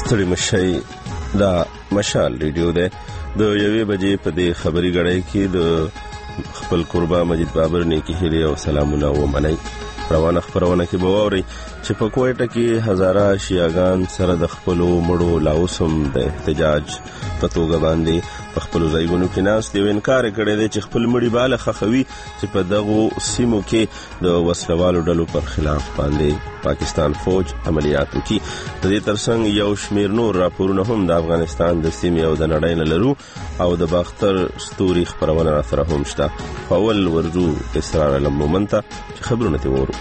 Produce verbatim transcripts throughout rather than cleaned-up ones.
ستړي مشي دا مشال ریډیو ده د یوې بجې په دې خبري غړې کې د خپل قربا مجید بابر نه کې هلي او سلامونه و منئ. روانه خبرونه کې به ووري چې په کوټه کې هزاره شیعاګان سره د خپل مړو لاوسم د احتجاج په توګه باندې په خپل ځایونو کې ناس دی انکار کړی دی چې خپل مړي بالا خخوي چې په دغه سیمو کې د وسلوالو ډلو پر خلاف باندې پاکستان فوج عملیات وکړي. د دې ترڅنګ یو شمیر نور راپورونه هم د افغانستان د سیمې او د نړۍ نه لرو او د باختر ستوري خبرونه را سره هم شته. اول ورجو اسرار علم مومنت خبرونه ته وورو.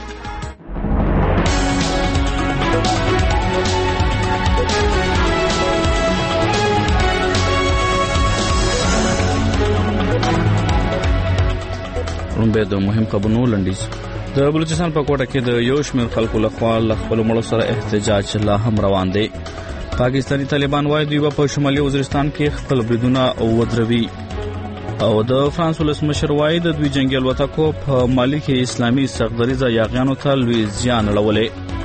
رومبه د مهم خبرونو لنډیز. د بلوچستان په کوټه کې د یو شمېر خلکو لخوا له خپل مړو سره احتجاج لا هم روان دی. پاکستانی طالبان وايي دوی په شمالي وزیرستان کې خپل بریدونه ودروي او د فرانس ولسمشر وايي د دوی جنگي الوتکو په مالي کې اسلامي سرغړیزه یاغیانو ته لوی زیان اړولې.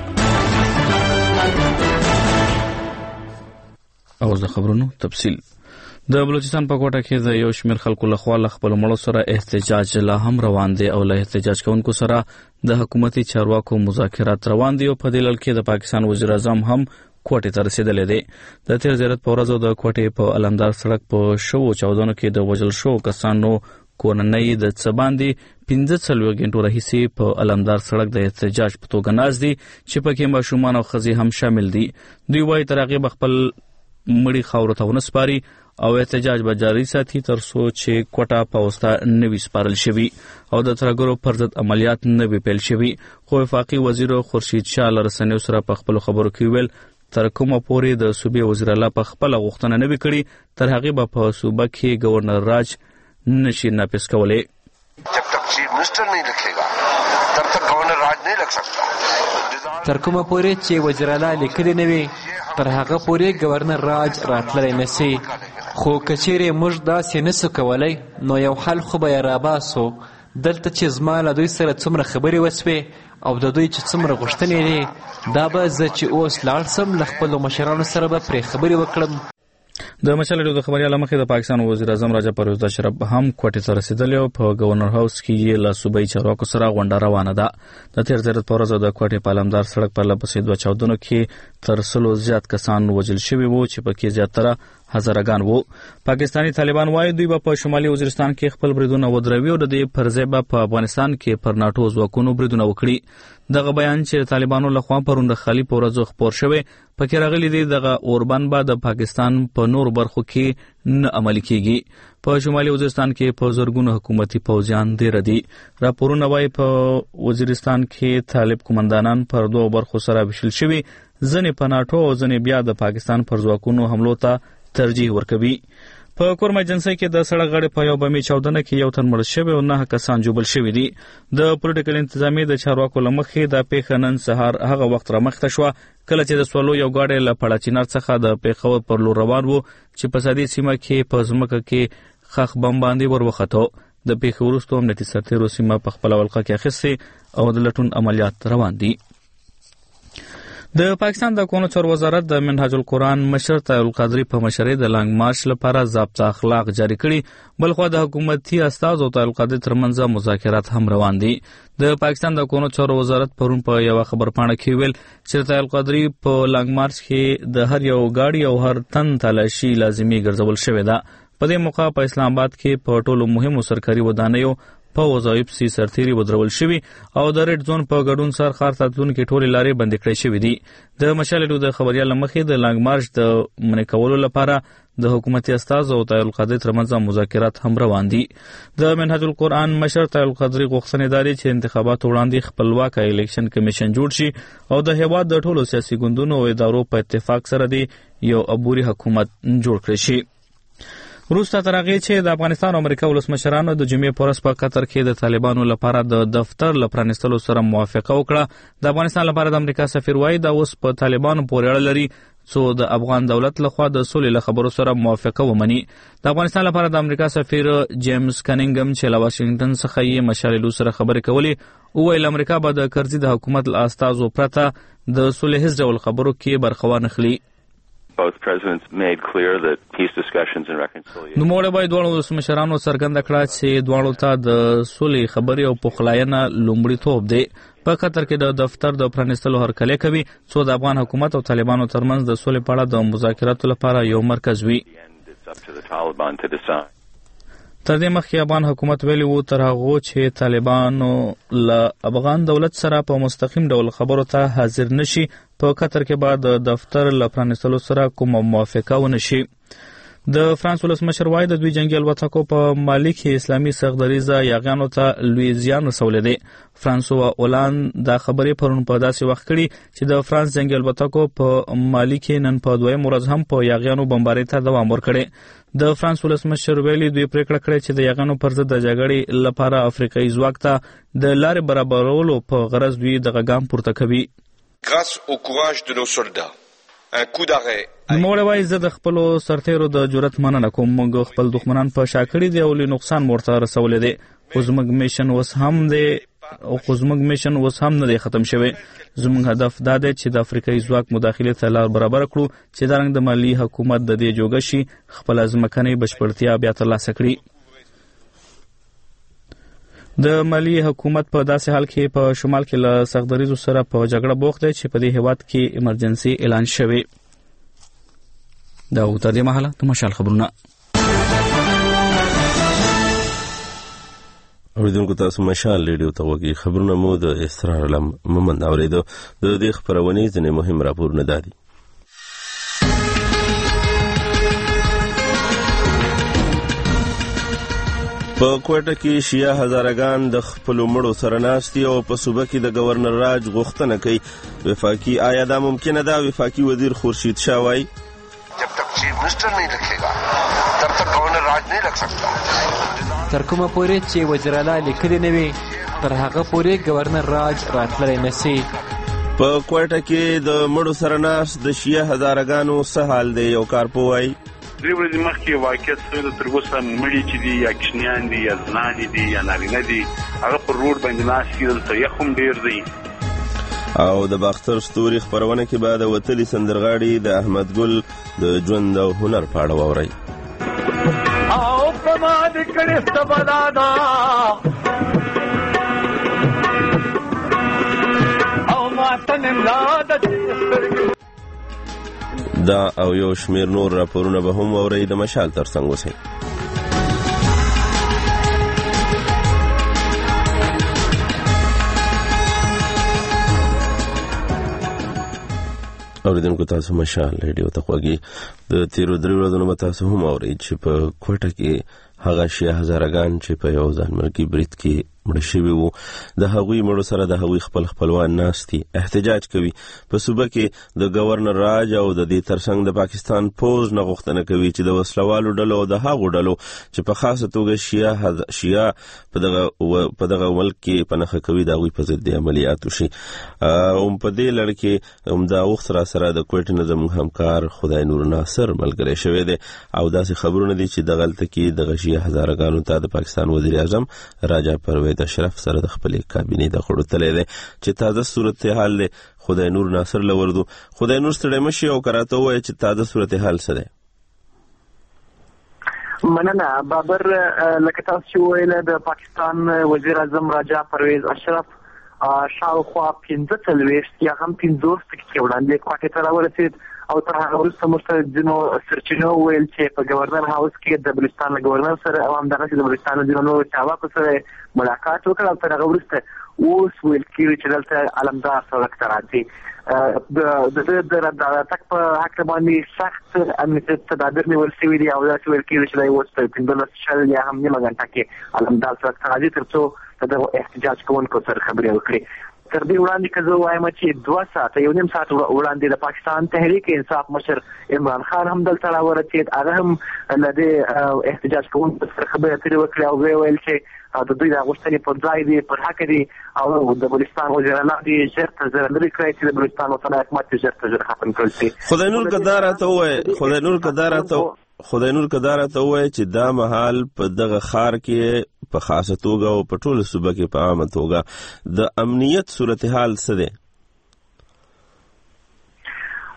او د خبرونو تفصیل. د بلوچستان په کوټه کې د یو شمېر خلکو لخوا له خپل مړو سره احتجاج لا هم روان دی او له احتجاج کوونکو سره د حکومتي چارواکو مذاکرات روان دي او په دې لړ کې د پاکستان وزیر اعظم هم کوټې ته رسیدلی دی. د تیر زیارت په ورځو د کوټې په علمدار سړک په شوو چاودنو کې د وژل شوو کسانو کورنۍ د څه باندې پنځه څلوېښت غنټو راهیسې په علمدار سړک د احتجاج په توګه ناست دي چې پکې ماشومان او ښځې هم شامل دي. دوی وایي تر هغې به خپل مړي خاورو ته ونه سپاري او احتجاج به جاري ساتي تر څو چې کوټه په وسته نوي سپارل شوي او د ترهګرو پر ضد عملیات نوي پیل شوي. خو وفاقي وزیر خورشید شاه له رسنیو سره په خپلو خبرو کې ویل تر کومه پورې د صوبې وزیر اعلی په خپله غوښتنه نه وي کړې تر هغې به په صوبه کې ګورنر راج نشي نافذ کولی. جب تک چیف منسٹر نہیں لکھے گا تب تک گورنر راج نہیں لگ سکتا. تر کومه پورې چې وزیر اعلی لیکلی نه وي تر هغه پورې ګورنر راج راتللی نشي. خو که چیرې موږ داسې نسو کولی نو یو حل خو به یې راباسو. دلته چې زما له دوی سره څومره خبرې وسوې او د دوی چې څومره غوښتنې دي دا به زه چې اوس لاړ سم له خپلو مشرانو سره به پرې خبرې وکړم. د مشال ریډیو د خبري له مخې د پاکستان وزیر اعظم راجا پرویز اشرف هم کوټې ته رسیدلی او په گورنر هاوس کې یې له صوبایي چارواکو سره غونډه روانه ده. د تیر زیارت په ورځو د کوټې په علمدار سړک په لپسې دوه چاودنو کې تر سلو زیات کسان وژل شوي وو چې پکې زیاتره هزارهګان وو. پاکستانی طالبان وايي دوی به په شمالي وزیرستان کې خپل بریدونه ودروي او د دې پر ځای به په افغانستان کې پر ناټو ځواکونو بریدونه وکړي. دغه بیان چې طالبانو لخوا پرون د خالي په ورځو خپور شوی پکې راغلی دی دغه اوربان به د پاکستان په نور برخو کې نه عملي کیږي. په شمالي وزیرستان کې په زرګونو حکومتي پوځیان ډېر دي. راپورونه وايي په وزیرستان کې طالب قومندانان پر دوه برخو سره ویشل شوي، ځنې په ناټو او ځنې بیا د پاکستان پر ځواکونو حملو ته ترجیح ورکوي. په کورمه جنسۍ کې د سړک غاړې په یو بمي چاودنه کې یو تن مړ شوی او نه کسان جوبل شوي دي. د پولیټیکل انتظامیې د چارواکو له مخې دا پیښه نن سهار هغه وخت رامخته شوه کله چې د سوالو یو ګاډی له پړاچینار څخه د پیښور پر لور روان و چې په سادي سیمه کې په ځمکه کې خخ بم باندې ور وختو. د پیښې وروسته امنیتي سرتېرو سیمه په خپله ولقه کې اخیستې او د لټون عملیات روان دي. د پاکستان د کونو چارو وزارت د منهاج القرآن مشر طاهر القادري په مشرۍ د لانګ مارچ لپاره ضابطه اخلاق جاری کړي. بلخوا د حکومتي استازو طاهر القادري ترمنځ مذاکرات هم روان دي. د پاکستان د کونو چارو وزارت پرون په یو خبرپاڼه کې ویل چې طاهر القادري په لانګ مارچ کې د هر یو گاډي او هر تن تلاشي لازمي ګرځول شوې ده. په دې موقع په اسلام آباد کې په ټولو مهمو سرکاري ودانیو په وظایف سي سرتيري ودرول شوي او د ریډ زون په ګډون سر خار تاتلون کې ټولې لارې بندې کړې شوې دي. د مشالډو د خبريال مخې د لانګ مارچ د منې کولو لپاره د حکومتي استاذ او طاهر القادري ترمنځ مذاکرات هم روان دي. د منهاج القرآن مشر طاهر القادري غوښتنې داري چې انتخابات وړاندې خپلواک الیکشن کمیشن جوړ شي او د هیواد د ټولو سیاسي ګوندونو او ادارو په اتفاق سره دی یو عبوري حکومت جوړ کړي شي. وروسته تر هغې چې د افغانستان او امریکا ولسمشرانو د جمعې په ورځ په قطر کې د طالبانو لپاره د دفتر له پرانیستلو سره موافقه وکړه. د افغانستان لپاره د امریکا سفیر وایي دا اوس په طالبانو پورې اړه لري څو د افغان دولت لخوا د سولې له خبرو سره موافقه ومني. د افغانستان لپاره د امریکا سفیر جیمز کنینګم چې له واشنګټن څخه یې مشاللو سره خبرې کولې وویل امریکا به د کرزي د حکومت له استازو پرته د سولې هیڅ ډول خبرو کې برخه وانخلي. Both presidents made clear that peace discussions and reconciliation. نو موږ باید دوه ولسمشرانو څرګنده کړه چې دواړو ته د سولې خبرې او پخلاینه لومړیتوب دی. په قطر کې د دفتر د پرانیستلو هرکلی کوي څو د افغان حکومت او طالبانو ترمنځ د سولې په اړه د مذاکراتو لپاره یو مرکز وي. تر دې مخکې افغان حکومت ویلي وو تر هغو چې طالبانو له افغان دولت سره په مستقیم ډول خبرو ته حاضر نشي په قطر کې بعد د دفتر له پرانیستلو سره کومه موافقه ونه شي. د فرانس ولسمشر وایي د دوی جنګي الوتکو په مالي کې اسلامي سرغړیزه یاغیانو ته لوی زیان رسولی دی. فرانسوا اولان دا خبرې پرون په داسې وخت کړي چې د فرانس جنګي الوتکو په مالي کې نن په دویم ورځ هم په یاغیانو بمبارۍ ته دوام ورکړی. د فرانس ولسمشر ویلي دوی پریکړه کړې چې د یاغیانو پر ضد د جګړې لپاره افریقایي ځواک ته د لارې برابرولو په غرض دوی دغه ګام پورته کوي. Grâce au courage de nos soldats, un coup d'arrêt. نوموړی وایي زه د خپلو سرتیرو د جرأت مننه کوم. موږ خپل دښمنان په شا کړي دي او لوی نقصان مو ورته رسولی دی. خو زموږ میشن اوس هم دی او خو زموږ میشن اوس هم نه دی ختم شوی. زموږ هدف دا دی چې د افریقایي ځواک مداخلې ته لار برابره کړو چې دا رنګ د مالي حکومت د دې جوګه شي خپله ځمکنۍ بشپړتیا بیا ترلاسه کړي. د مالي حکومت په داسې حال کې په شمال کې له سختدریزو سره په جګړه بوخت دی چې په دې هیواد کې ایمرجنسي اعلان شوی. دا و تر دې مهاله د مشال خبرونه. اوریدونکو تاسو مشال ریډیو ته وګورئ. خبرونه مو د اسرار علم مومند اوریدو. د دې خبرونې ځینې مهم راپورونه دادي. په کوټه کې شیعه هزارګان د خپلو مړو سره ناست دي او په صوبه کې د گورنر راج غوښتنه کوي. وفاقي آیا دا ممکنه ده؟ وفاقي وزیر خورشید شاه وایي जब तक chief minister नहीं रखेगा तब तक गवर्नर राज नहीं रख सकता. تر کومه پورې چې وزیر اعلی لیکلي نه وي تر هغه پورې گورنر راج راتللی نشي. په کوټه کې د مړو سره ناست د شیعه هزارګانو څه حال دی؟ یو کارپو وایي درې ورځې مخکې واقعیت شوی د تر اوسه مړي چې دي یا کوچنیان دي یا زنانې دي یا نارینه دي هغه پر روډ باندې ناست دي. دلته یخ هم ډېر دی. او د باختر ستوري خپرونه کې به د وتلي سندرغاړي د احمد ګل د ژوند او هنر په اړه واورئ. او په ما د کړې سبلادا او ما تنم دا او یو شمیر نور راپورونه به هم واورئ. د مشال ترڅنګ اوسئ. اوریدونکو تاسو مشال ریډیو ته خوږی. د تیرو درې ورځو نه تاسو هم اورئ چې په کوټه کې هغه شیعه هزارګان چې په یو ځانمرګي برید کې مړه شوي وو د هغوی مړو سره د هغوی خپل خپلوان ناست دي احتجاج کوي. په صوبه کې د گورنر راج او د دې ترڅنګ د پاکستان پوز نه غوښتنه کوي چې د وسلوالو ډلو او د هغو ډلو چې په خاصه توګه شیعه شیعه په دغه په دغه ملک کې په نښه کوي د هغوی په ضد عملیات وشي. او په دې لړ کې همدا وخت را سره د کوټې نه زموږ همکار خدای نور ناصر ملګری شوی دی او داسې خبرونه دي چې دغلته کې دغه شیعه هزارګانو ته د پاکستان وزیر اعظم راجا پرویز اشرف سره د خپلې کابینې د غړو تللی دی چې تازه صورتحال دی. خدای نور ناصر لوردو. خدای نور ستړی مشي او کراته وایي چې تازه صورتحال څه دی؟ مننه بابر. لکه تاسو چې وویل د پاکستان وزیر اعظم راجا پرویز اشرف شاوخوا پنځه څلوېښت یا هم پنځوس دقیقې وړاندې کوټې ته راورسېد او تر هغه وروسته موږ ته ځینو سرچینو وویل چې په گورنر هاوس کې د بلوچستان له گورنر سره او همدغسې د بلوچستان له ځینو نورو چارواکو سره ملاقات وکړ او تر هغه وروسته اوس ویل کېږي چې دلته علمدار سړک ته راځي. د د راتګ په هکله باندې سخت امنیتي تدابیر نیول شوي دي او داسې ویل کېږي چې دی اوس په پنځلس شل یا هم نیمه ګنټه کې علمدار سړک ته راځي تر څو د دغو احتجاج کوونکو سره خبرې وکړي. تر دې وړاندې که زه وایم چې دوه ساعته یو نیم ساعت وړاندې د پاکستان تحریک انصاف مشر عمران خان هم دلته راورسېد. هغه هم له دې احتجاج کوونکو سره خبرې اترې وکړې او ویې ویل چې د دوی د غوښتنې پر ځای دي پر حق دي او د بلوچستان وزیر اعلی دې ژر تر ژره لرې کړی چې د بلوچستان اوسنی حکومت یې ژر تر ژره ختم کړل شي. خدای نور که دا راته ووایي خدای نور که دا راته خدای نور که دا راته ووایي چې دا مهال په دغه ښار کې په خاصه توګه او په ټوله صوبه کې په عامه توګه د امنیت صورتحال څه دی؟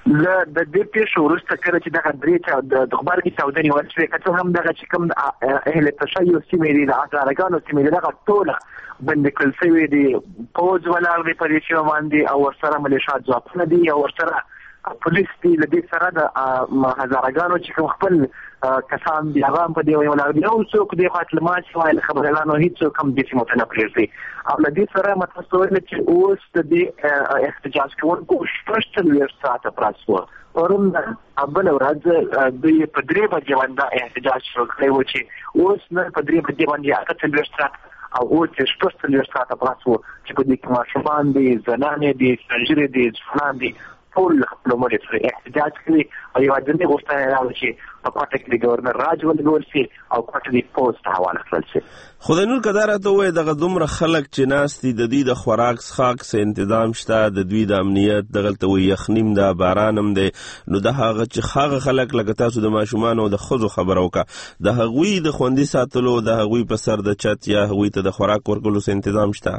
له د دې پیښو وروسته کله چې دغه درې د غبرګي چاودنې وشوې که څه هم دغه چې کوم اهل تشیع سیمې دي د هزارګانو سیمې دي دغه ټوله بند کړل شوي دي پوځ ولاړ دی په دې سیمه باندې او ورسره ملیشات ځواکونه دي او ورسره پولیس دي له دې سره د هزارګانو چې کوم خپل کسان دي هغه هم په دې ولاړ دي او څوک دې خوا تلمات شوی له خبریالانو هېڅوک هم دې سیمو ته نه پرېږدي او له دې سره مطلب څه ویل چې اوس د دې احتجاج کوونکو شپږ څلوېښت ساعته پراس وه پرون بله ورځ دوی په درې بجې باندې احتجاج شروع کړی و چې اوس نن په درې بجې باندې اته څلوېښت ساعت او اوس چې شپږ څلوېښت ساعته پراس وو چې په دې کې ماشومان دي زنانې دي سپین دي ځوانان دي ټول خپل مړي سره احتجاج کوي او یو ځینې غوښتنه یې راوړه چې په کوټه کې د ګورنر راج ولګول شي او کوټه دې پوسټ ته حواله کړل شي. خدای نور که دا راته ووایي دغه دومره خلک چې ناست دي د دوی د خوراک څښاک څه تنظیم شته د دوی د امنیت دغلته وایي یخنیم ده باران هم دی نو د هغه چې هغه خلک لکه تاسو د ماشومانو او د ښځو خبره وکړه د هغوی د خوندي ساتلو د هغوی په سر د چت یا هغوی ته د خوراک ورکولو څه تنظیم شته؟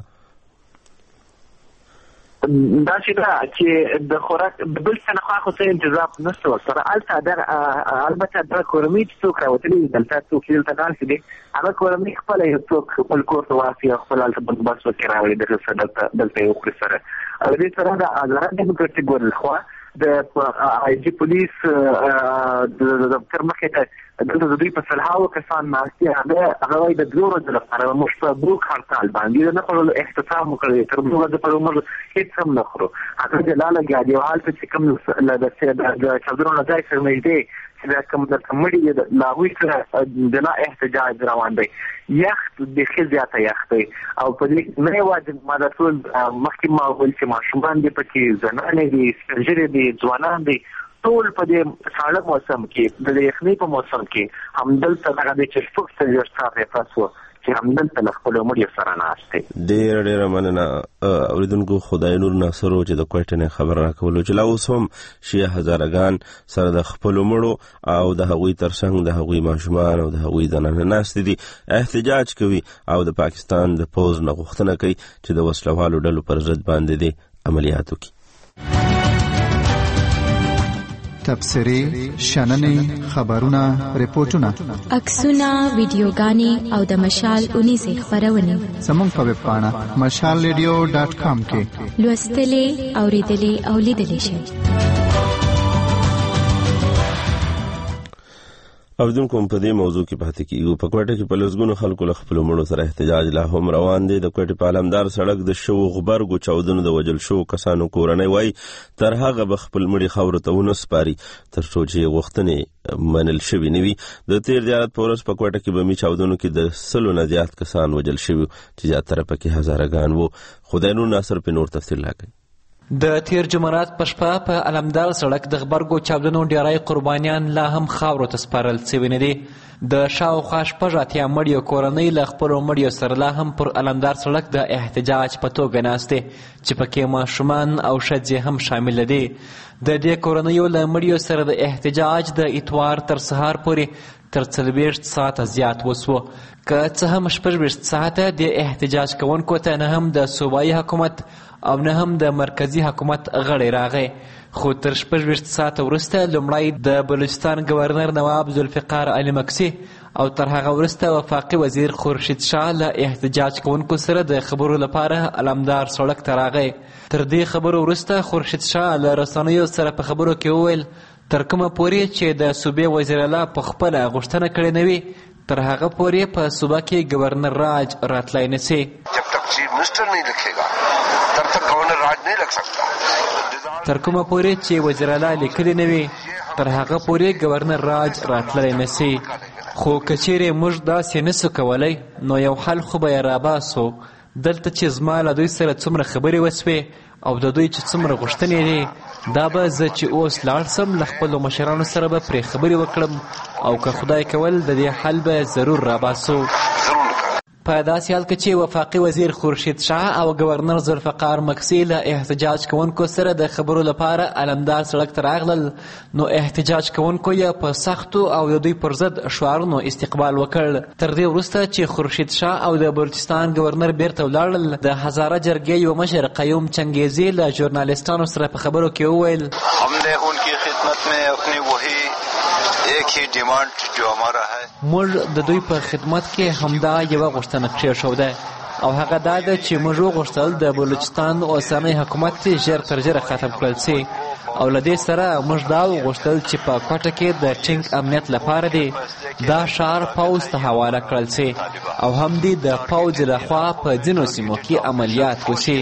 دا چې دا چې د خوراک د بل څه نه خوا خو څه انتظام نشته ورسره هلته دغه البته دغه کورنۍ چې څوک راوتلي دي دلته څوک چې دلته ناست دي هغه کورنۍ خپله یو څوک خپل کور ته واخلي او خپل هلته بندوبست وکړي راوړي دغه څه دلته دلته یې وکړي سره او دې سره د آزاد ډیموکراتیک ګوند لخوا د آی جي پولیس د دفتر مخې ته دلته د دوی په سلهاوو کسان ناست دي هغه هغه وایي د دوه ورځو لپاره موږ په بروک هړتال باندې د نه خوړلو احتساب وکړی تر دوه ورځې پورې موږ هېڅ هم نه خورو هغه جلا لګیا دي او هلته چې کوم د چاودنو نه ځای سره نږدې چې دا کوم درته مړي دي له هغوی سره د لا احتجاج روان دی یخ بیخي زیاته یخ دی او په دې نه یوازې ما دا ټول مخکې ما وویل چې ماشومان دي پکې زنانې دي سپین ږیري دي ځوانان دي ټول په دې ساړه موسم کې د یخنۍ په موسم کې همدلته دغه دی چې شپږ څلوېښت ساعته پس وه چې همدلته له خپلو مړیو سره ناست دی. ډېره ډېره مننه اورېدونکو خدای نور ناصرو چې د کوټې نه خبر راکولو چې لا اوس هم شیعه هزارګان سره د خپلو مړو او د هغوی تر څنګ د هغوی ماشومان او د هغوی زنانه ناست دي احتجاج کوي او د پاکستان د پوځ نه غوښتنه کوي چې د وسلوالو ډلو پر ضد باندې دي عملیات وکړي. تبصرې شننې خبرونه ریپورتونه عکسونه ویډیوګانې او د مشال اونیزې خپرونې زموږ په ویب پاڼه مشال ریډیو ډاټ کام کې لوستلې اورېدلې او لیدلې شئ. اوریدونکو په دې موضوع کې پاتې کیږو. په کوټه کې په لسګونو خلکو له خپلو مړو سره احتجاج لا هم روان دی. د کوټې په علمدار سړک د شوو غبرګو چاودنو د وژل شوو کسانو کورنۍ وایي تر هغه به خپل مړي خاورو ته ونه سپاري تر څو چې غوښتنې منل شوي نه وي. د تیر زیارت په ورځ په کوټه کې بمي چاودنو کې د سلو نه زیات کسان وژل شوي چې زیاتره پکې هزارګان وو. خدای نور ناصر په نور تفصیل راکوي. د تیر جمعرات په شپه په علمدار سړک د غبرګو چاودنو ډیری قربانیان لا هم خاورو ته سپارل شوي نه دي. د شاوخوا شپږ اتیا مړیو کورنۍ له خپلو مړیو سره لا هم پر علمدار سړک د احتجاج په توګه ناست دي چې پکې ماشومان او ښځې هم شامل دي. د دې کورنیو له مړیو سره د احتجاج د اتوار تر سهار پورې تر څلوېښت ساعته زیات وسو. که څه هم شپږ ویشت ساعته د احتجاج کوونکو ته نه هم د صوبایي حکومت او نه هم د مرکزی حکومت غړی راغی، خو تر شپږ ویشت ساعته وروسته لومړی د بلوچستان گورنر نواب ذوالفقار علي مکسي او تر هغه وروسته وفاقي وزیر خورشید شاه له احتجاج کوونکو سره د خبرو لپاره علمدار سړک ته راغی. تر دې خبرو وروسته خورشید شاه له رسنیو سره په خبرو کې وویل تر کومه پورې چې د صوبې وزیر الله په خپله غوښتنه کړې نه وي تر هغه پورې په صوبه کې گورنر راج راتلی نشي. जब तक चीफ मिनिस्टर नहीं लिखेगा तब तक गवर्नर राज नहीं लग सकता. تر کومه پورې چې وزیر الله لیکلی نه وي تر هغه پورې گورنر راج راتلی نشي. خو که چیرې موږ داسې نسو کولی نو یو حل خو به یې راباسو. دلته چې زما له دوی سره څومره خبرې وسوې او د دوی چې څومره غوښتنې دي دا به زه چې اوس لاړ سم له خپلو مشرانو سره به پرې خبرې وکړم او که خدای کول د دې حل به ضرور راباسو. په داسې حال کې چې وفاقي وزیر خورشید شاه او گورنر ذوالفقار مکسي له احتجاج کوونکو سره د خبرو لپاره علمدار سړک ته راغلل نو احتجاج کوونکو یې په سختو او د دوی پر ضد شعارونو استقبال وکړ. تر دې وروسته چې خورشید شاه او د بلوچستان گورنر بیرته ولاړل د هزاره جرګې یو مشر قیوم چنګیزي له ژورنالستانو سره په خبرو کې وویل हमने उनकी एक ही डिमांड जो हमारा है موږ د دوی په خدمت کې همدا یوه غوښتنه کېښوده او هغه دا ده چې موږ وغوښتل د بلوچستان اوسنی حکومت ژر تر ژره ختم کړل سي او له دې سره موږ دا وغوښتل چې په کوټه کې د ټینګ امنیت لپاره دی دا ښار پوځ ته حواله کړل سي او هم دې د پوځ لخوا په ځینو سیمو کې عملیات وشي.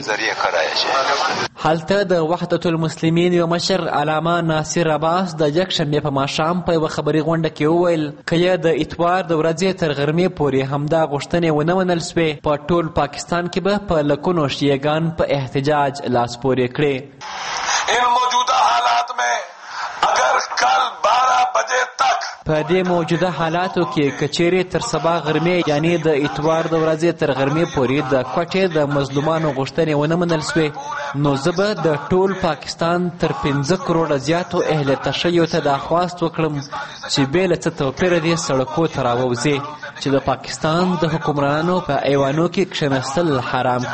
هلته د وحدت المسلمین یو مشر علامه ناصر عباس د یکشنبې په ماښام په یوه خبري غونډه کې وویل که یې د اتوار د ورځې تر غرمې پورې همدا غوښتنې ونه منل سوې په ټول پاکستان کې به په لکونو شیعهګان په احتجاج لاس پورې کړي. इन मौजूदा हालात में अगर कल बारह बजे तक په دې موجوده حالاتو کې کچېرې تر سبا غرمې یعنی د اتوار د ورځې تر غرمې پورې د کوټې د مظلومانو غوښتنې ونه منل سوې نو زه به د ټول پاکستان تر پنځه کروړه زیاتو اهل تشیع ته دا خواست وکړم چې بې له څه توپیره دې سړکو ته راووځي چې د پاکستان د حکمرانانو په ایوانو کې کښېنستل حرام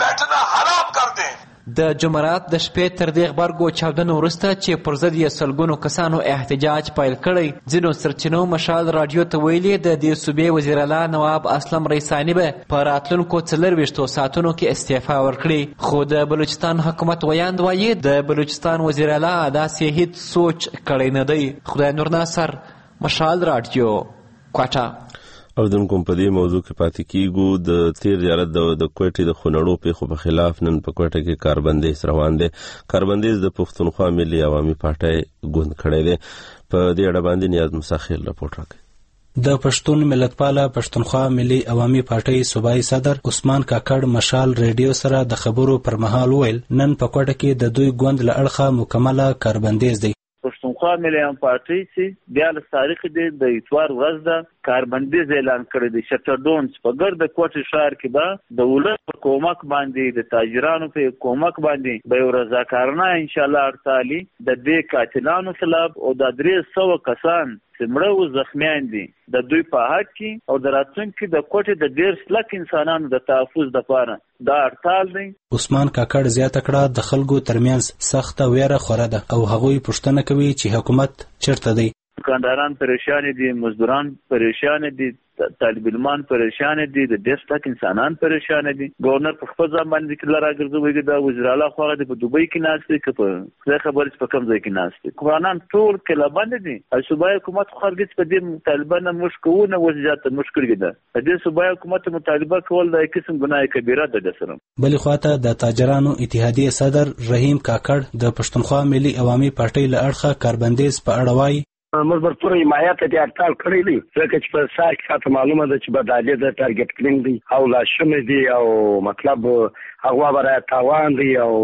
کړي. د جمعرات د شپې تر دې غبرګو چاودنو وروسته چې پر ضد یې سلګونو کسانو احتجاج پیل کړی ځینو سرچینو مشال راډیو ته ویلي د دې صوبې وزیر اعلی نواب اسلم ریساني به په راتلونکو څلرویشتو ساعتونو کې استعفا ورکړي خو د بلوچستان حکومت ویاند وایي د بلوچستان وزیر اعلی داسې هیڅ سوچ کړی نه دی. خدای نور ناصر مشال راډیو کوټه. او د کوم په دې موضوع کې پاتې کیږو د تیر زیارت د د کوټې د خونړو پیښو په خلاف نن په کوټه کې کاربندیز روان دی. کاربندیز د پښتونخوا ملي عوامي پارټۍ ګوند کړی دی. په دې اړه باندې نیاز مساخیل راپورټ راکړي. د پښتون ملتپاله پښتونخوا ملي عوامي پارټۍ صوبایي صدر عثمان کاکړ مشال ریډیو سره د خبرو پر مهال ویل نن په کوټه کې د دوی ګوند له اړخه مکمله کاربندیز دی. پښتونخوا ملي عوامي پارټۍ چې بیا له تاریخ دی د اتوار ورځ ده کاربندیز اعلان کړی دی. شټرډاون په ګرد کوټې ښار کې به د ولس په کومک باندې د تاجرانو په کومک باندې به یو رضاکارانه انشاءالله هړتالي د دې قاتلانو خلاف او د درې سوه کسان چې مړه او زخمیان دي د دوی په حق کې او د راتلونکي د کوټې د ډېر لک انسانانو د تحفظ دپاره دا هړتال دی. عثمان کاکړ زیاته کړه د خلکو ترمنځ سخته ویره خوره ده او هغوی پوښتنه کوي چې حکومت چیرته دی. دکانداران پریشان دي، مزدوران پریشان دي، طالب علمان پریشان دي، د ډېر لک انسانان پریشان دي. ګورنر په خپل ځان باندې کې راګرځوي د وزیر اعلی خو هغه په دوبۍ کې ناست دی که په خدای خبر چې په کوم ځای کې ناست دی. حکمرانان ټول کلابند دي. صوبایي حکومت خو هرګز په دې طالبانو موږ کوو نه اوس زیاته موږ کړي ده. په دې صوبایي حکومت مطالبه کول د قسم ګناه کبیره ده. د سره بلې خواته د تاجرانو اتحادیې صدر رحیم کاکړ د پښتونخوا ملي عوامي پارټۍ له اړخه کاربندیز په اړه وایي موږ برپور حمایت ته هړتال کړی دی ځکه چې په ساک خاطر معلومه ده چې بدالې د ټارګټ کړینګ دی او لاشمه دی او مطلب هغه برای تاوان دی او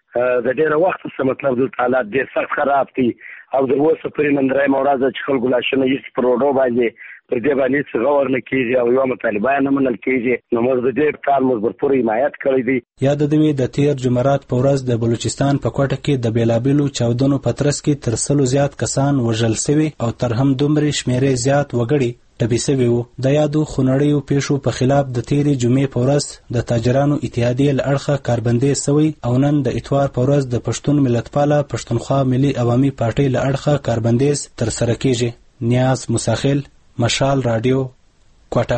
د ډېر وخت څخه مطلب د حالات ډېر سخت خراب دي او د اوسه پرې نن درې مورازه چې خلکو لاشمه یې پر روډو باندې پر دې باندې څه غور نه کیږي او یو مطالبه نه منل کیږي نو موږ د دې کار موږ برپور حمایت کړی دی. یاد دوی د تیر جمعرات په ورځ د بلوچستان په کوټه کې د بیلابیلو چاودنو په ترڅ کې تر سلو زیات کسان وژل شوي او تر هم دومره شمیرې زیات وګړي ټپي شوي وو. د یادو خونړیو پیښو په خلاف د تیرې جمعې په ورځ د تاجرانو اتحادیې له اړخه کاربندیز شوی او نن د اتوار په ورځ د پښتون ملتپاله پښتونخوا ملي عوامي پارټۍ له اړخه کاربندیز ترسره کیږي. نیاز مساخیل مشال راډیو کوټه.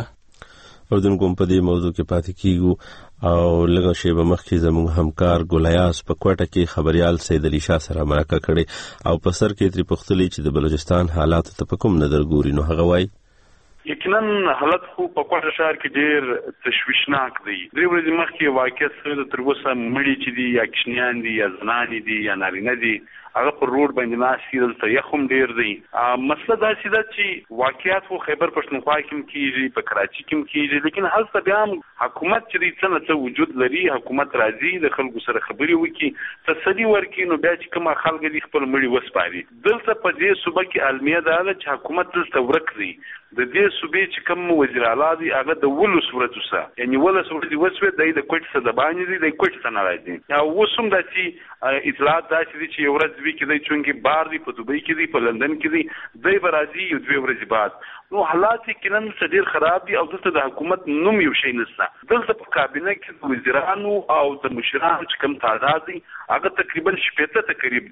او د کوم په دې موضوع کې پاتې کیږو او لږه شیبه مخکې زموږ همکار ګولیاس په کوټه کې خبريال سید علي شاه سره مرکه کړې او په سر کې تری پختلی چې د بلوچستان حالات ته په کوم نظر ګوري. نو هغه وایي یقینا حالت خو په کوټه ښار کې ډېر تشویشناک دی. درې ورځې مخکې واقع سوی تر اوسه مړي چې دي یا کشنیان دي یا زنانې دي یا نارینه دي هغه پر روډ باندې ناست دي. دلته یخ هم ډېر دی. مسله داسې ده چې واقعیات خو خیبر پښتونخوا کې هم کېږي په کراچي کې هم کېږي لیکن هلته بیا هم حکومت چې دی څه نه څه وجود لري. حکومت راځي د خلکو سره خبرې وکړي تسلي ورکړي نو بیا چې کومه خلک دي خپل مړي وسپاري. دلته په دې صوبه کې المیه دا ده چې حکومت دلته ورک دی. د دې صوبې چې کوم وزیر اعلی دی هغه د ولس ورځو سره یعنی ولس ورځي وسوي د د کوټ څخه د باندې دی د کوټ څخه نه راځي. او وسوم داسې اطلاعات داسې دي چې ورځ وی کې دی چونګې بار دی په دوبۍ کې دی په لندن کې دی دی برازي یو دوه ورځې بعد نو حالات کې نن ډېر خراب دي او دلته د حکومت نوم یو شی نشته. دلته په کابینه کې وزیرانو او د مشرانو چې کوم تعداد دي هغه تقریبا شپږ ته تقریبا دي.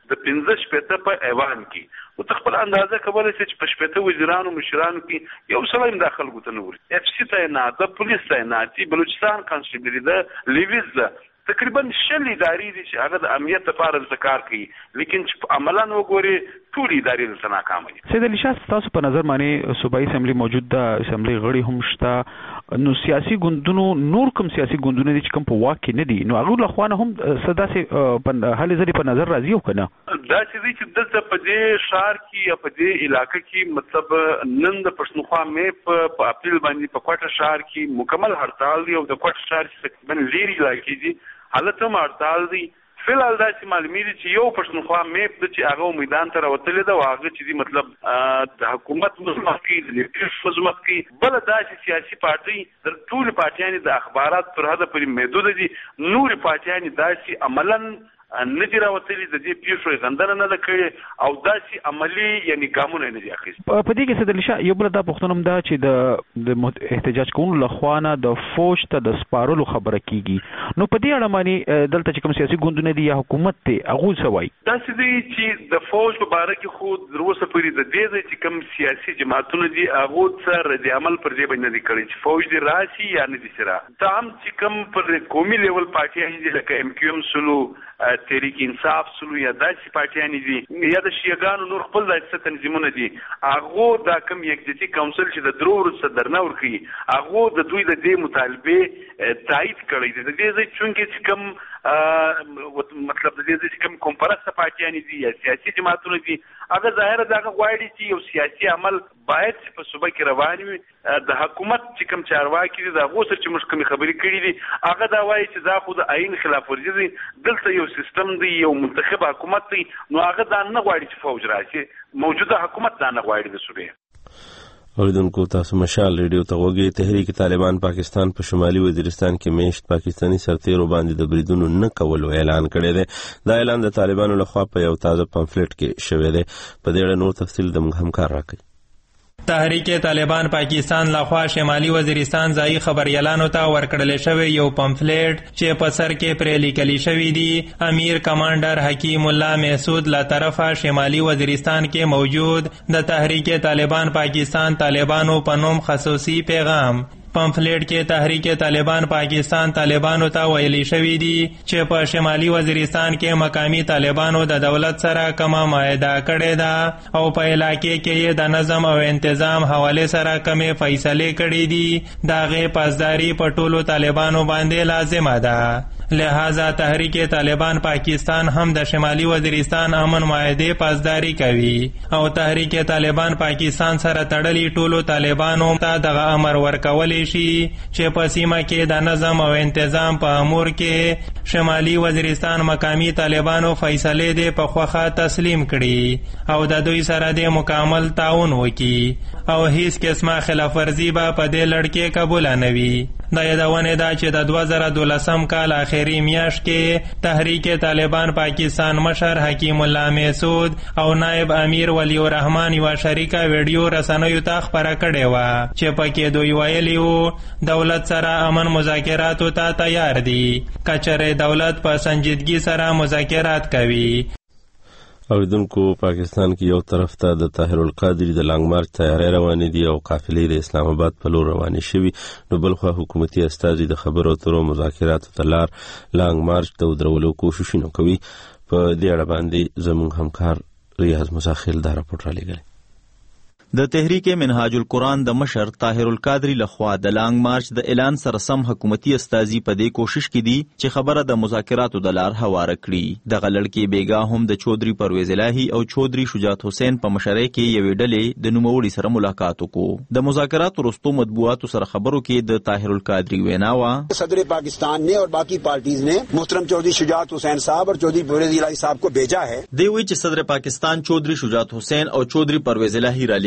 د پنځه شپېته په ایوان کې او خپل اندازه کولای شي چې په شپېته وزیرانو مشرانو کې یو سلام داخل غوته نور اف سی ته نه د پولیس ته نه چې بلوچستان کانسټیبل د لیویز تقریبا شل ادارې دي چې هغه د امنیت لپاره ذکر کوي لیکن عملاً وګوري ټول ادارې د ناکامه دي. سید علي شاه تاسو په نظر باندې صوبایي اسمبلی موجود ده اسمبلی غړي هم شته نو سیاسي ګوندونو نور کوم سیاسي ګوندونه دي چې کوم په واک کې نه دي نو هغه لخوانه هم صدا سي په هلي ځلې په نظر راځي او کنه دا چې چې دلته په دې شهر کې یا په دې علاقې کې مطلب نن د پښتونخوا مې په اپریل باندې په کوټه شهر کې مکمل هړتال دی او د کوټه شهر کې تقریبا لیري علاقې دي حالت هم هړتال دی فلحال دا چې معلومي دي چې یو پښتونخوا میپ د چې هغه میدان ته راوتلې ده او هغه چې مطلب د حکومت مزمت کې د لیډرشپ مزمت کې بل دا چې سیاسي پارټي د ټول پارټیانو د اخبارات پر حد پورې محدود دي نور پارټیانو دا چې عملاً نجی راوتلی د دې پیښو غندنه نه کړي او داسې عملی یعنی ګامونه نه دي اخیستي. په دې کې سید علي شاه یو بل دا پوښتنه هم ده چې د احتجاج کوونکو لخوانه د فوج ته د سپارلو خبره کیږي نو په دې اړه باندې دلته چې کوم سیاسي ګوندونه دي یا حکومت ته هغه څه وایي؟ داسې دی چې د فوج په باره کې خو تر اوسه پورې د دې چې کوم سیاسي جماعتونه دي هغه څه رد عمل پر دې باندې کړي چې فوج دې راشي یا نه دي سره دا هم چې کوم پر قومي لیول پارټیان دي لکه ام کیو ام سلو تحریک انصاف سلو یا داسې پارټیان دي یا د شیعاګانو نور خپل داسې تنظیمونه دي هغه دا کوم یکجهتي کونسل چې د درو ورځې درنه ورکړي هغه د دوی د دې مطالبه تایید کړی دی د دې چې چې کوم مطلب د دې چې کوم کمپرس پارټیان دي یا سیاسي جماعتونه دي هغه ظاهر دا غواړي چې یو سیاسي عمل باید په صوبه کې روان وي د حکومت چې کوم چارواکي دي دا غوسه چې موږ کوم خبرې کړې دي هغه دا وایي چې دا خو د آئین خلاف ورزي دي دلته یو سیستم دی یو منتخب حکومت دی نو هغه دا نه غواړي چې فوج راشي موجوده حکومت دا نه غواړي د صوبې. اوریدونکو تاسو مشال ریډیو ته وګورئ. تحریک طالبان پاکستان په شمالي وزیرستان کې میشت پاکستانی سرتیرو باندې د بریدونو نه کولو اعلان کړی دی. دا اعلان د طالبانو لخوا په یو تازه پامفلټ کې شوی دی. په دې اړه نور تفصیل د موږ همکار راکړي. تحریک طالبان پاکستان لخوا شمالي وزیرستان ځایي خبریالانو ته ورکړل شوی یو پمفلیټ چې په سر کې پرې لیکل شوی دی امیر کمانډر حکیم الله محسود له طرفه شمالي وزیرستان کې موجود د تحریک طالبان پاکستان طالبانو په نوم خصوصي پیغام. پمفلیټ کې تحریک طالبان پاکستان طالبانو ته ویلي شوی دی چې په شمالي وزیرستان کې مقامی طالبانو د دولت سره کومه معاهده کړې ده او په علاقې کې یې د نظم او انتظام حواله سره کومه فیصله کړې دي دا غي پاسداري په ټولو طالبانو باندې لازمه ده. لہذا تحریک طالبان پاکستان هم د شمالي وزیرستان امن معاهده پاسداري کوي او تحریک طالبان پاکستان سره تړلي ټولو طالبانو ته دغه امر ورکولی شي چې په سیمه کې د نظم او انتظام په امور کې شمالي وزیرستان مقامی طالبانو فیصله دې په خوخه تسلیم کړي او د دوی سره د مکمل تعاون وکړي او هیڅ قسمه خلاف ورزي به په دې لړ کې قبول نه وي. دا یادونه ده چې د دوه زره دولسم کال آخري میاشت کې تحریک طالبان پاکستان مشر حکیم الله محسود او نائب امیر ولی الرحمن یو شریکه ویډیو رسنیو ته خبره کړې و چې پکې دوی ویلي وو دولت سره امن مذاکراتو ته تیار دي کچره دولت په سنجیدګي سره مذاکرات کوي. اوریدونکو پاکستان کې یو طرف ته د طاهر القادری د لانګ مارچ تیاری روانې دي او قافلې د اسلام آباد په لور روانې شوي نو بلخوا حکومتي استازي د خبرو اترو مذاکراتو ته لار لانګ مارچ ته ودرولو کوششونه کوي. په دې اړه باندې زموږ همکار ریاض مساخیل دا راپورټ رالیږلی. د تحریک منهاج القرآن د مشر طاهر القادری لخوا د لانګ مارچ د اعلان سره سم حکومتي استازي په دې کوشش کې دي چې خبره د مذاکراتو د لار هواره کړي. دغه لړکې بیګا هم د چودري پرویز الهي او چودري شجاعت حسین په مشرۍ کې یوې ډلې د نوموړي سره ملاقات وکړو. د مذاکراتو وروسته مطبوعاتو سره خبرو کې د طاهر القادری وینا وا صدر پاکستان نے اور باقی پارٹیز نے محترم چودھری شجاعت حسین صاحب اور چودھری پرویز الہی صاحب کو بھیجا ہے. دی وی چې صدر پاکستان چودھری شجاعت حسین او چودھری پرویز الہی را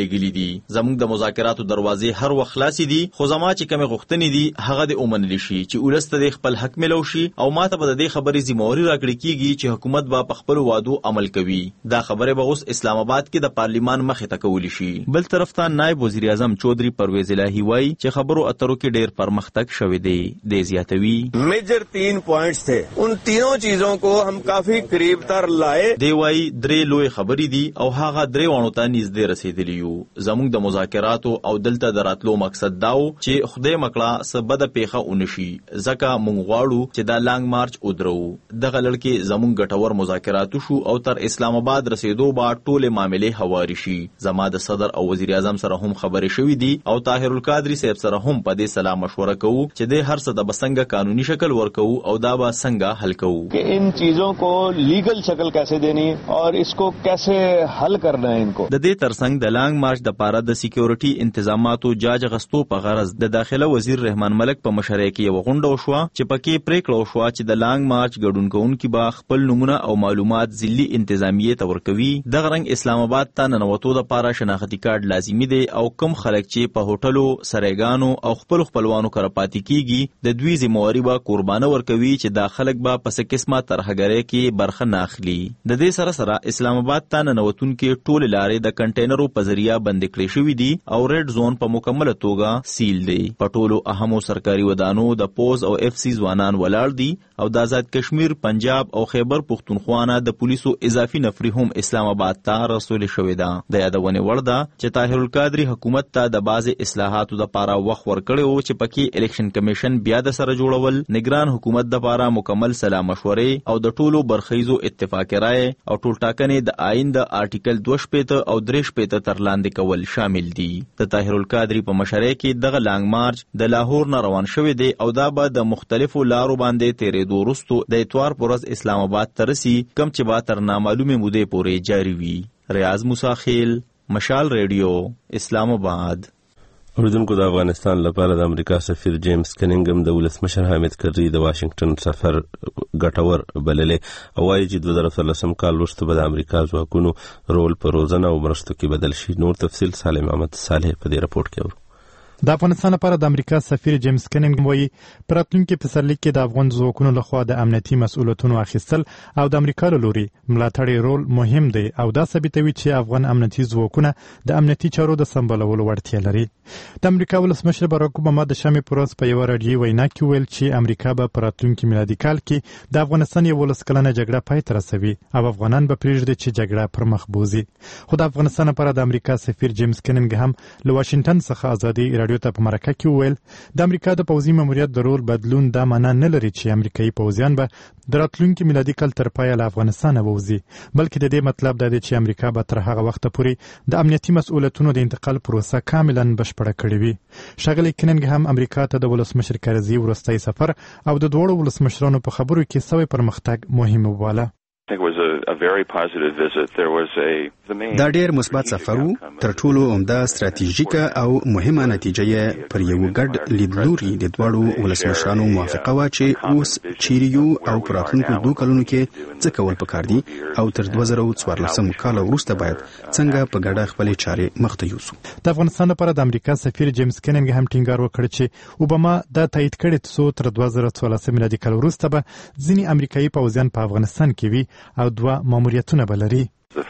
لګلي دي. زموږ د مذاکراتو دروازې هر وخت خلاصې دي، خو زما چې کومې غوښتنې دي هغه دې ومنل شي چې ولس ته خپل حق ملو شي او ماته به د دې خبرې ذمہواری راکړي کیږي چې حکومت به په خپل وعدو عمل کوي. دا خبره به اوس اسلام آباد کې د پارلیمان مخې ته کولی شي. بل طرف ته نائب وزیر اعظم چودھری پرویز الہی وایي چې خبرو اترو کې ډېر پرمختګ شوی دی. د زیاتوي میجر تین پوائنٹس تھے، ان تینوں چیزوں کو ہم کافی قریب تر لائے. دی وایي درې لوی خبرې دي او هغه درې وانو ته نږدې رسیدلی یو. زموږ د مذاکراتو او دلته د راتلو مقصد داو چې خدای مکړه څه بده پیښه ونشي، ځکه موږ غواړو چې دا لانګ مارچ ودرو. دغه لړکې زموږ ګټور مذاکراتو شو او تر اسلام آباد رسیدو به ټولې معاملې هواري شي. زما د صدر او وزیر اعظم سره هم خبرې شوې دي او طاهر القادری صاحب سره هم په دې سلا مشوره کوو چې د هر څه د بسنګ قانوني شکل ورکو او دا به څنګه حل کوو کہ ان چیزوں کو لیگل شکل کیسے دینی اور اس کو کیسے حل کرنا ہے. ان کو د دې ترڅنګ د لانګ مارچ د پاره د سکیورټي انتظاماتو جاج غستو په غرض د داخله وزیر رحمان ملک په مشرۍ کې یو غونډه وشوه چې پکې پریکړه وشوه چې د لانګ مارچ ګډونکوونکي به خپل نمونه او معلومات ځلي انتظامیه ته ورکوي. دغه رنګ اسلام آباد ته ننوتو د پاره شناختی کارت لازمي دی او کم خلک چې په هوټلو، سرایګانو او خپل خپلوانو کر پاتې کیږي د دوی ذمہواری به قربانه ورکوي چې دا خلک به په څه قسمه ترهګرۍ کې برخه نه اخلي. د دې سره سره اسلام آباد ته ننوتونکي ټول لارې د کنټینرو په ذریعہ بندې کړې شوې دي او ریډ زون په مکمله توګه سیل دی. په ټولو اهمو سرکاري ودانو د پوز او اف سی ځوانان ولاړ دي او د آزاد کشمیر، پنجاب او خیبر پختونخوا نه د پولیسو اضافي نفری هم اسلام آباد ته رسول شوې ده. د یادونې وړ ده چې طاهر القادری حکومت ته د بعضې اصلاحاتو د پاره وخت ورکړی و چې پکې الیکشن کمیشن بیا د سره جوړول، نگران حکومت د پاره مکمل سلا مشورې او د ټولو برخیزو اتفاق رائے او ټول ټاکنې د آئین د آرټیکل دوه شپېته او درې شپېته تر لاندې کول شامل دي. د طاهر القادری په مشرۍ کې دغه لانګ مارچ د لاهور نه روان شوی دی او دا به د مختلفو لارو باندې تیرېدو وروسته د اتوار پر ورځ اسلام آباد ته رسي، کم چې به تر نامعلومې مودې پورې جاري وي. ریاض موسی خیل، مشال ریډیو، اسلام آباد. اوریدونکو د افغانستان لپاره د امریکا سفیر جیمز کنینګم د ولسمشر حامد کرزي د واشنگټن سفر ګټور بللې او وايي چې دوه زره څلورلسم کال وروسته به د امریکا ځواکونو رول په روزنه او مرستو کې بدل شي. نور تفصیل سالم احمد صالح په دې راپورټ کې اورو. د افغانستان لپاره د امریکا سفیر جیمز کنینګ وایي په راتلونکي پسرلي کې د افغان ځواکونو لخوا د امنیتي مسؤلیتونو اخیستل او د امریکا له لوري ملاتړ رول مهم دی او دا ثابتوي چې افغان امنیتي ځواکونه د امنیتي چارو د سمبالولو وړتیا لري. د امریکا ولسمشر باراک اوباما د شنبې په ورځ په یوه راډیوي وینا کې ویل چې امریکا به په راتلونکي میلادي کال کې د افغانستان یولس کلنه جګړه پای ته رسوي او افغانان به پرېږدي چې جګړه پر مخ بوځي. خو د افغانستان لپاره د امریکا سفیر جیمز کنینګ هم له واشنگټن څخه ازادي راډیو ته په مرکه کې ویل د امریکا د پوځي ماموریت د رول بدلون دا معنا نه لري چې امریکایي پوځیان به د راتلونکي میلادي کال تر پایه له افغانستانه ووځي، بلکې د دې مطلب دا دی چې امریکا به تر هغه وخته پورې د امنیتي مسؤلیتونو د انتقال پروسه کاملا بشپړه کړې وي. ښاغلی کنینګ هم امریکا ته د ولسمشر کرزي وروستی سفر او د دواړو ولسمشرانو په خبرو کې سوی پرمختګ مهم وباله. دا ډېر مثبت سفر و. تر ټولو عمده ستراتیژیکه او مهمه نتیجه یې پر یو ګډ لیدلوري د دواړو ولسمشرانو موافقه وه چې اوس چیرې یو او په راتلونکو دوه کلونو کې څه کول پکار دي او تر دوه زره څوارلسم کال وروسته باید څنګه په ګډه خپلې چارې مخته یوسو. د افغانستان لپاره د امریکا سفیر جیمز کنینګ هم ټینګار وکړ چې اوباما دا تایید کړی څو تر دوه زره څوارلسم میلادي کال وروسته به ځینې امریکایي پوځیان په افغانستان کې وي او دوه ماموریتونه به لري.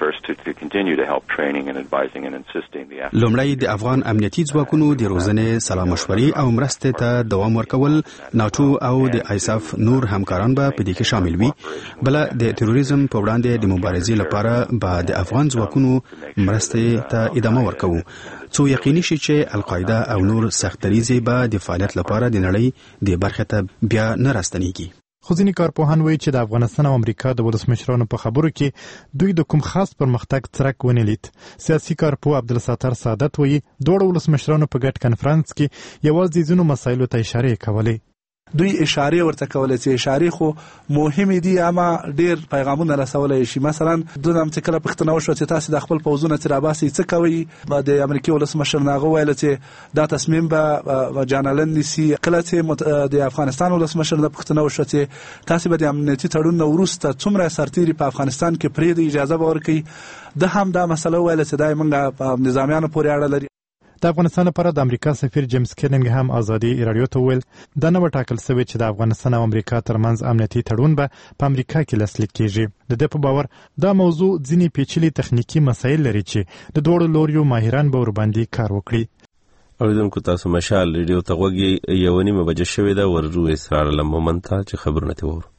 لومړی د افغان امنیتي ځواکونو د روزنې سلا مشورې او مرستې ته دوام ورکول، ناټو او د آیساف نور همکاران به په دې کې شامل وي. بله د تروریزم په وړاندې د مبارزې لپاره به د افغان ځواکونو مرستې ته ادامه ورکوو څو یقیني شي چې القاعده او نور سخت دریځې به د فعالیت لپاره د نړۍ د برخې ته بیا نه راستنیږي. خو ځینې کارپوهان وایي چې د افغانستان او امریکا د ولسمشرانو په خبرو کې دوی د کوم خاص پرمختګ څرک ونه لید. سیاسي کارپوه عبدالستار سعادت وایي دواړو ولسمشرانو په ګډ کنفرانس کې یوازې ځینو مسایلو ته اشارې کولې. دوی اشاره ورته کولای چې اشاره خو مهمه دي اما ډیر پیغامونه رسولای شي. مثلا دونم چې کله پښتنه وشو چې تاسو د خپل پوزونه تر اباسي څه کوي، د امریکای ولسمشر ناغه ویل چې دا تصمیم به جانلن نسی. کله چې د افغانستان ولسمشر د پښتنه وشو چې تاسو به د امنیتي تړون وروسته څومره سرتیري په افغانستان کې پرې د اجازه ورکړي، د هم دا مسله ویل چې دای موږ په نظامیانو پورې اړه لري. د افغانستان لپاره د امریکا سفیر جیمز کیننګ هم ازادي رادیو ته ویل دا نه وټاکل شوی چې د افغانستان او امریکا ترمنځ امنیتي تړون به په امریکا کې لاسلیک کیږي. د دې په باور دا موضوع ځینې پیچلي تخنیکی مسایل لري چې د دوړو لوریو ماهران به ورباندې کار وکړي. اوریدونکو تاسو مشال ریډیو ته غوږی یو نیمه بجې شوې ده. ورجو اسرار لمومن ته چې خبرونه ته وورو.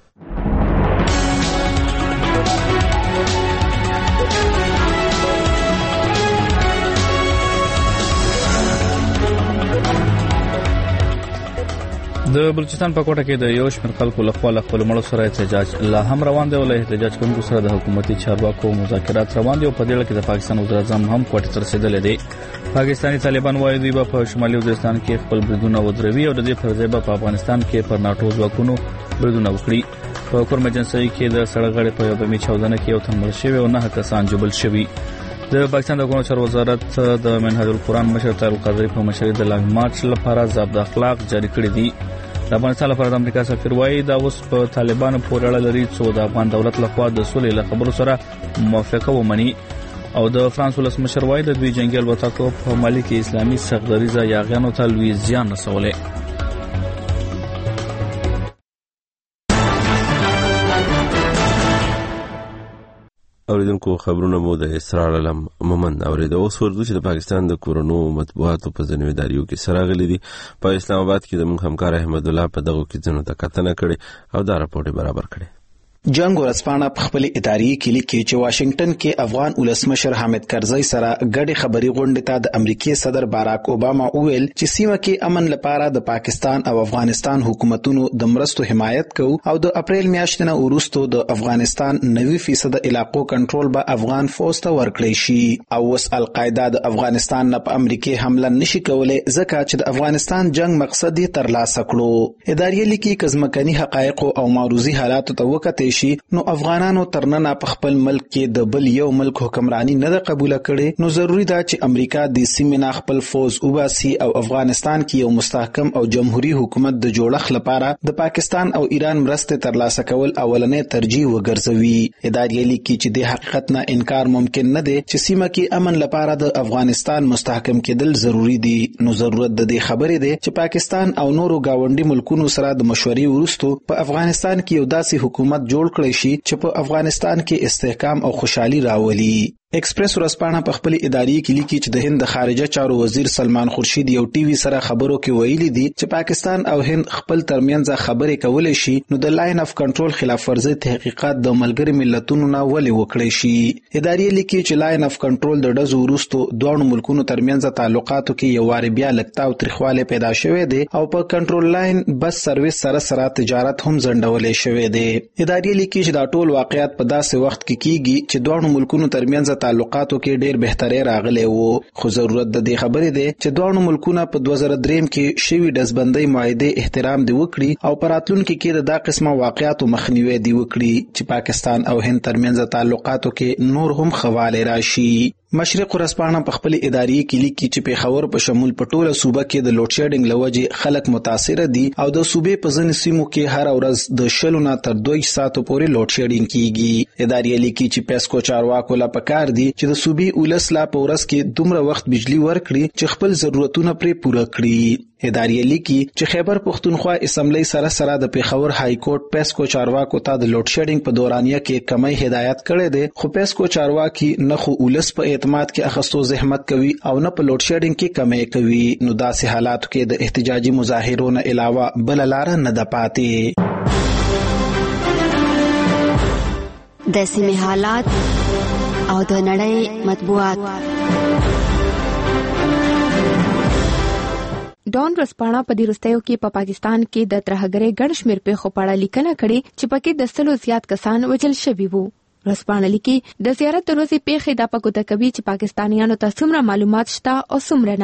د بلوچستان په کوټه کې د یو شمېر خلکو لخوا له خپل مړو سره احتجاج لا هم روان دی او له احتجاج کوونکو سره د حکومتي چارواکو مذاکرات روان دي او په دې کې د پاکستان وزیر اعظم هم کوټه ته رسیدلی دی. پاکستاني طالبان وايي دوی په شمالي وزیرستان کې خپل بریدونه ودروي او د دې پر ځای په افغانستان کې پر ناټو ځواکونو بریدونه وکړي. په کورم ایجنسي کې د سړک غړي په یو بمي چاودنه کې یو تن مړ شوی او نه کسان جبل شوي. د پاکستان د قانون چارو وزارت د منهاج القرآن مشر طاهر القادری په مشرۍ د لانګ مارچ لپاره ضابط اخلاق جاری کړی دي. د افغانستان لپاره د امریکا سفیر وايي دا اوس په طالبانو پورې اړه لري څو د افغان دولت لخوا د سولې له خبرو سره موافقه ومني او د فرانس ولسمشر وايي د دوی جنگي الوتکو په مالي کې اسلامي سرغړیزه یاغیانو ته لوی زیان رسولی. اوریدونکو خبرونه مو د اسرار علم مومن اوریدو. اوس ورته چې د پاکستان د کورونو مطبوعاتو په ځینو ادارو کې سره غلي دي. په اسلام آباد کې د موږ همکار احمد الله په دغه کې ځنو ته کتنه کړي او دا راپورټ برابر کړي. جنگ ورځپاڼه په خپل اداري کې لیکي چې واشنگټن کې افغان ولسمشر حامد کرزي سره ګډي خبري غونډه ته د امریکای صدر باراک اوباما وویل چې سیمه کې امن لپاره د پاکستان او افغانستان حکومتونو د مرستو حمایت کوي او د اپریل میاشتې نه وروسته د افغانستان نوي فیصد علاقو کنټرول به افغان فوج ته ورکړي شي او اوس القاعده د افغانستان نه په امریکای حمله نشي کولای ځکه چې د افغانستان جنگ مقصد یې ترلاسه کړو. اداري لیکي کزمکني حقایق او معروضي حالات ته وکړي شي نو افغانانو ترننه په خپل ملک کې د بل یو ملک حکمرانی نه قبول کړي نو ضروری ده چې امریکا د سیمې نه خپل فوج وباسي او افغانستان کې یو مستحکم او جمهوریت حکومت د جوړښت لپاره د پاکستان او ایران مرسته ترلاسه کول اولنې ترجیح وګرځوي. اداري لیکي چې د حقیقت نه انکار ممکن نه دی چې سیمه کې امن لپاره د افغانستان مستحکم کېدل ضروری دي نو ضرورت د دې خبرې دی چې پاکستان او نورو گاونډي ملکونو سره د مشورې وروسته په افغانستان کې یو داسې حکومت جوړ کړی شي چې په افغانستان کې استحکام او خوشحالي راولي. ایکسپریس ورځپاڼه په خپل اداري کې لیکي چې د هند د خارجه چارو وزیر سلمان خورشید یو ټي وي سره خبرو کې ویلي دي چې پاکستان او هند خپل ترمنځ خبرې کولای شي نو د لاین اف کنټرول خلاف ورزي تحقیقات د ملګری ملتونو نه ولې وکړي شي. اداري لیکي چې لاین اف کنټرول د ډزو وروسته دوه ملکونو ترمنځ تعلقاتو کې یو وار بیا لکتا او تریخواله پیدا شوه دي او په کنټرول لاین بس سرویس سره سره تجارت هم زندولې شوه دي. اداري لیکي چې دا ټول واقعیت په داسې وخت کې کیږي چې دوه ملکونو ترمنځ تعلقاتو کې ډېر بهتري راغلي وو خو ضرورت د دې خبرې ده چې دوه ملکونه په دوه زره درې کې شوی دزبندۍ معاهده احترام دی وکړي او پراتلونکو کې د دا قسمه واقعیاتو مخنیوي دی وکړي چې پاکستان او هند ترمنځ تعلقاتو کې نور هم خواله راشي. مشرق ورځپاڼه په خپل اداري کې لیکي چې پیښور په شمول په ټوله صوبه کې د لوډ شیډینګ لوجې خلک متاثر دي او د صوبې په ځینو سیمو کې هر ورځ د شلو نه تر دوه ساعتو پورې لوډ شیډینګ کیږي. اداري لیکي چې پیسکو چارواکو لا پکار دي چې د صوبې ولس لا په ورځ کې دومره وخت بجلی ورکړي چې خپل ضرورتونه پرې پوره کړي. اداري لیکي چې خیبر پختونخوا اسمبلی سره سره د پیښور های کورټ پیسکو چارواکو ته د لوډ شیډینګ په دورانیه کې کمی هدایت کړي دي خو پیسکو چارواکي نه خو ولس په اعتماد کې اخستو زحمت کوي او نه په لوډ شیډینګ کې کمی کوي نو داسې حالاتو کې د احتجاجي مظاهرو نه علاوه بل لار نه د پاتې. د سیمې حالات او د نړۍ مطبوعات. ډون ورځپاڼه په دې وروستیو کې په پاکستان کې د ترهګرۍ ګڼ شمېر پیښو په اړه لیکنه کړې چې پکې د سلو زیات کسان وژل شوي وو. ورځپاڼه لیکي د زیارت د ورځې پیښې دا په ګوته کوي چې پاکستانیانو ته څومره معلومات شته او څومره نه.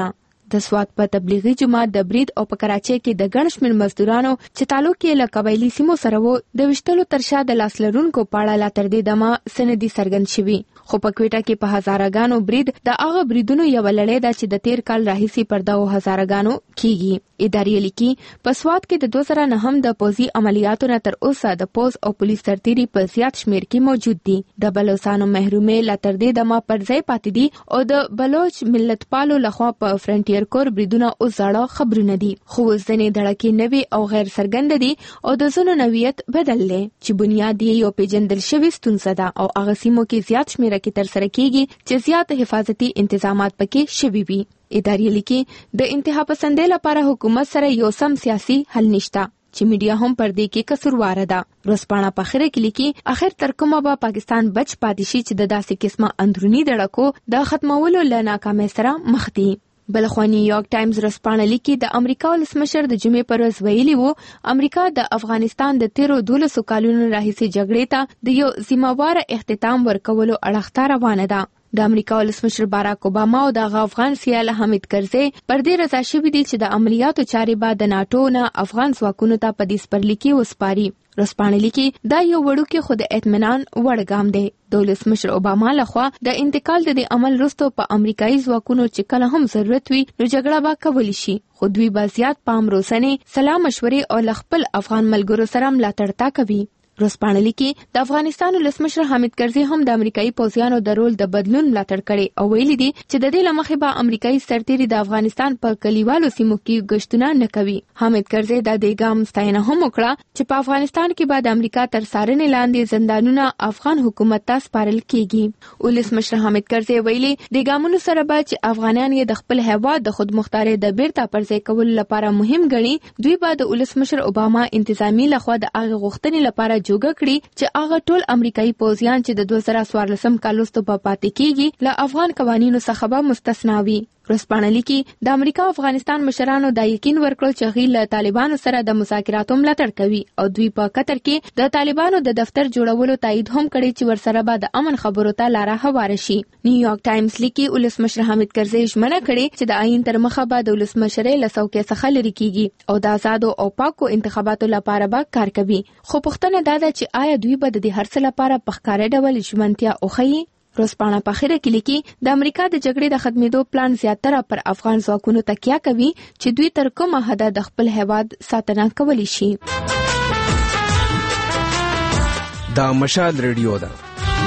د سوات په تبلیغي جماعت د برید او په کراچۍ کې د ګڼ شمېر مزدورانو چې تعلق یې له قبایلي سیمو سره و د ویشتلو تر شا د لاس لرونکو په اړه لا تر دې دمه سندي څرګند شوي. خو په کوټه کې په هزارهګانو برید د هغه بریدونو یوه لړۍ ده چې د تیر کال راهیسې پر دغو هزارهګانو کیږي. ادارې لیکي په سوات کې د دوه زره نهم د پوځي عملیاتو نه تر اوسه د پوځ او پولیس سرتیري په زیات شمېر کې موجود دي. د بلوچستانو محرومې لا تر دې دمه پر ځای پاتې دي او د بلوچ ملتپالو لخوا په فرنټیر کور بریدونه اوس زاړه خبرونه دي، خو اوس ځینې دړکې نوي او غیر څرګنده دي او د ځینو نوعیت بدل دی چې بنیاد یې یو پیژندل شوې ستونزه ده او هغه سیمو کې زیات شمېره کې ترسره کیږي چې زیات حفاظتي انتظامات پکې شوي وي. ادارې لیکي د انتها پسندۍ لپاره حکومت سره یو سم سیاسي حل نشته چې میډیا هم پر دې کې قصورواره ده. ورځپاڼه په اخره کې لیکي اخر تر کومه به پاکستان بچ پاتې شي چې د داسې قسمه اندروني دړکو د ختمولو له ناکامۍ سره مخ دي. بلخوا نیویارک ټایمز ورځپاڼه لیکي د امریکا ولسمشر د جمعې پر ورځ ویلي وو امریکا د افغانستان د تیرو دولسو کالونو راهیسې جګړې ته د یو ذمہواره اختتام ورکولو اړخته روانه ده. د امریکا ولسمشر باراک اوباما او د افغان سیال حامد کرزي پر دې رضا شوي دي چې د عملیاتو چارې به د ناټو نه افغان ځواکونو ته په دې سپرلیکي وسپاري. ورځپاڼه لیکي دا یو وړوکی خو د اطمینان وړ ګام دی. د ولسمشر اوباما لخوا د انتقال د دې عمل وروسته په امریکایي ځواکونو چې کله هم ضرورت وي نو جګړه به کولی شي، خو دوی به زیات پام روزنې، سلا مشورې او له خپل افغان ملګرو سره ملاتړ تا کوي. ورځپاڼه لیکي د افغانستان ولسمشر حامد کرزي هم د امریکایي پوځیانو د رول د بدلون ملاتړ کړي او ویلي دي چې د دې له مخې به امریکایي سرتیري د افغانستان په کلیوالو سیمو کې ګشتونه نه کوي. حامد کرزي د دې ګام ستاینه هم وکړه چې په افغانستان کې به د امریکا تر څارنې لاندې زندانونه افغان حکومت ته سپارل کیږي. ولسمشر حامد کرزي ویلي د ګامونو سره به چې افغانان یې د خپل هیواد د خودمختارۍ د بیرته پرځای کولو لپاره مهم ګڼي، دوی به د ولسمشر اوباما انتظامی لخوا د هغې غوښتنې لپاره جوګه کړي چې هغه ټول امریکایي پوځیان چې د دوه زره څوارلسم کال وروسته به پاتې کیږي له افغان قوانینو څخه به مستثنا وي. ورځپاڼه لیکي د امریکا او افغانستان مشرانو دا یقین ورکړ چې هغوی له طالبانو سره د مذاکراتو ملاتړ کوي او دوی په قطر کې د طالبانو د دفتر جوړولو تایید هم کړی چې ورسره به د امن خبرو ته لاره هواره شي. نیویارک ټایمز لیکي ولسمشر حامد کرزي ژمنه کړې چې د آئین تر مخه به د ولسمشرۍ له څوکۍ څخه لرې کیږي او د آزادو او پاکو انتخاباتو لپاره به کار کوي. خو پوښتنه دا ده چې آیا دوی به د دې هر څه لپاره په ښکاره ډول ژمنتیا وښيي؟ ورځپاڼه په اخره کې لیکي د امریکا د جګړې د ختمېدو پلان زیاتره پر افغان ځواکونو تکیه کوي چې دوی تر کومه حده د خپل هیواد ساتنه کولی شي. دا مشال ریډیو ده.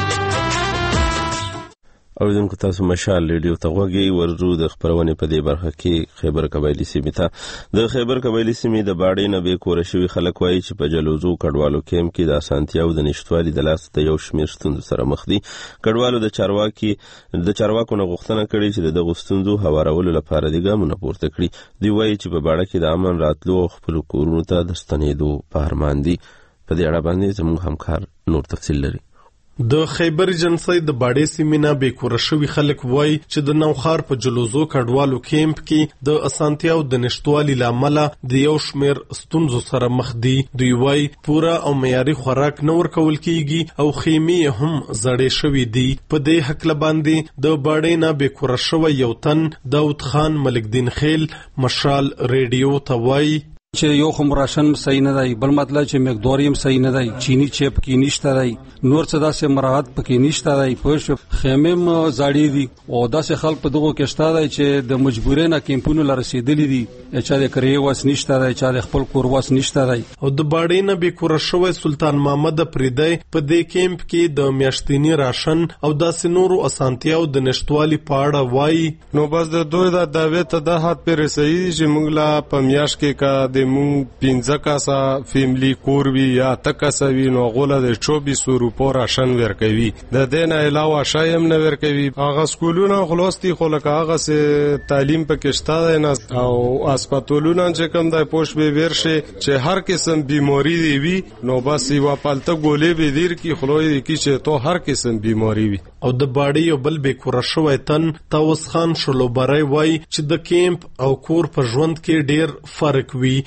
اوریدونکو تاسو مشال ریډیو ته غوږی ورزو د خبرونه په دې برخه کې خیبر قبایلی سیمې ته د خیبر قبایلی سیمې د باړې نه به کور شوی خلک وایي چې په جلوزو کډوالو کېم کې د اسانتیاو د نشټوالي د لاس ته یو شمېر ستونزو سره مخ دي. کډوالو د چارواکي د چارواکو نه غوښتنه کړې چې د دغو ستونزو هوارولو لپاره د ګامونه پورته کړي. دوی وایي چې په باړه کې د امن راتلو او خپل کورونو ته د ستنېدو په ارمان دي. په دې اړه باندې زموږ همکار نور تفصیل لري. د خیبر جنسي د باډې سیمینه به کور شوی خلک وای چې د نوخار په جلوزو کډوالو کیمپ کې د اسانتیاو د نشټوالي لامل د یو شمیر ستونزو سره مخ دي. دوی وای پورا او معیاري خوراک نه ورکول کیږي او خیمې هم زړې شوې دي. په دې حق لباندې د باډې نه به کور شوی یو تن داود خان ملک دین خیل مشال ریډیو ته وای چې یو خم راشن صحیح نه دی، بل مطلب چې مقداریم صحیح نه دی، چینی چپ کې نشته دی، نور څه داسې مراعات پکې نشته دی، پښ خیمم زاړې دي او داسې خلک په دغه کې شته دی چې د مجبورۍ نه کیمپونو لار رسیدلی دي، چې د کریه واس نشته دی، چې د خپل کور واس نشته دی. او د باډې نه به کور شوی سلطان محمد پریدای په دې کیمپ کې د میاشتنی راشن او داسې نورو اسانتیاو د نشټوالي پاړه وای. نو بس د دوی د دعوی ته د هات پر رسېږي چې موږ لا په میاش کې کا د مون پنځه کاسه فیملی کور وی یا تکاسه وی نو غوله د چوبیس روپو راشن ورکوي. د دې نه علاوه شایم نه ورکوي. هغه سکولونه خلاصتي خو لکه هغه سه تعلیم پکې شته نه او هسپتالونه چې کوم د پوش به ورشه چې هر قسم بیماری دی وی نو بس یو پالته ګولې به دیر کی خلوی کی چې تو هر قسم بیماری وی. او د باډي یو بل به کور شوی تن تاوس خان شلوبرای وای چې د کیمپ او کور په ژوند کې ډیر فرق وی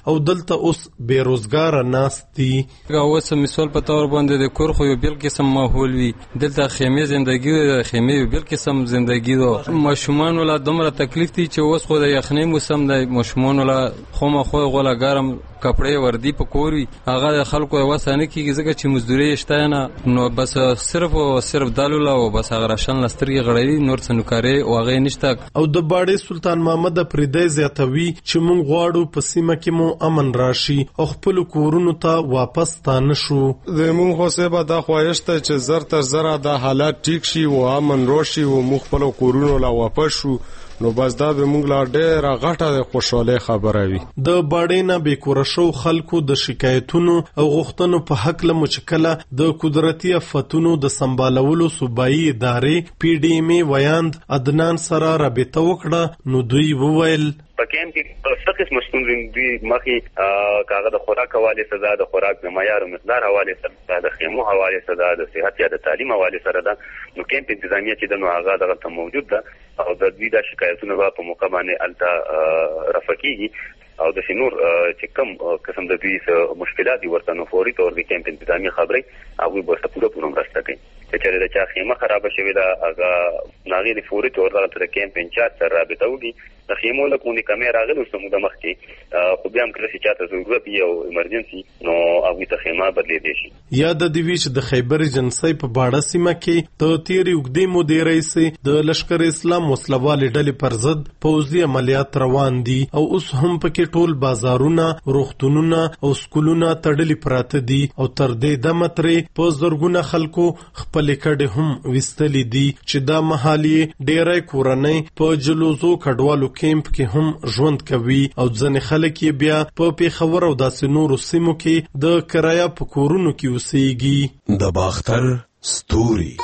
او دلته اوس بیروزګار ناست دي. اوس مثال په تور باندې د کور خو یو بل قسم ماحول وي، دلته خیمه زندگی د خیمه یو بل قسم زندگی ده. ماشومان ولا دومره تکلیف دي چې اوس خو د یخنۍ موسم دی، ماشومان ولا خو ما خو غولا ګرم کپڑے وردی په کور وي، هغه خلکو وسانه کیږي ځکه چې مزدوري شته نه، نو بس صرف او صرف دالولا او بس هغه راشن لسترګي غړوي، نور څه نوکاري او هغه نشته. او د باړې سلطان محمد پردی زیاتوي چې مونږ غواړو په سیمه کې مو امن راشي او خپل کورونو ته واپس ستانه شو. د مونږ خو سبا د خوښته چې زر تر زر د حالات ټیک شي او امن راشي او مونږ خپل کورونو لا واپس شو، نو بس دا به مونږ لا ډېره غټه خوشاله خبره وي. د باړې نه بیکوره شو خلکو د شکایتونو او غوښتنو په حق له مشکله د قدرتي آفتونو د سمبالولو صوبایي ادارې پی ډی ایم ویاند عدنان سره رابطه وکړه، نو دوی وویل په کیمپ کې څه قسم ستونزې دي، مخکې کاغه د خوراک حواله سره د خوراک د معیار او مقدار حواله سره د خیمو حواله سره د صحت یا د تعلیم حواله سره ده، نو کیمپ انتظامیه چې د نو هغه دغه موجود ده او د دوی د شکایتونو په موقع باندې الته رفقېږي او د شنور چې کوم قسم د دوی مشکلات دي ورته نو فوري تور د کیمپ انتظامیه خبري هغه ورته پوره پوره مرسته کوي. چې د چا خیمه خراب شوی دا هغه ناغي د فوري تور د کیمپ انچارج سره رابطه وکړي، د خیمو له کومې کمې راغلي سمو د مخ کې خو بیا هم کله چې چاته ضرورت وي او ایمرجنسي نو هغه ته خیمه بدلې شي. یا د دوی چې د خیبر ایجنسی په باړه سیمه کې د تیری وګدې مودې رئیس د لشکر اسلام وسلوال ډلې پر ضد پوځي عملیات روان دي او اوس هم پکې ټول بازارونه، روغتونونه او سکولونه تړلي پراته دي او تر دې دمه ترې په زرګونه خلکو خپل کډې هم وستلې دي چې دا محالي ډېرې کورنۍ په جلوزو کډوالو کیمپ کې هم ژوند کوي او ځنې خلک یې بیا په پیښور او داسې نورو سیمو کې د کرایه په کورونو کې اوسېږي. د باختر ستوري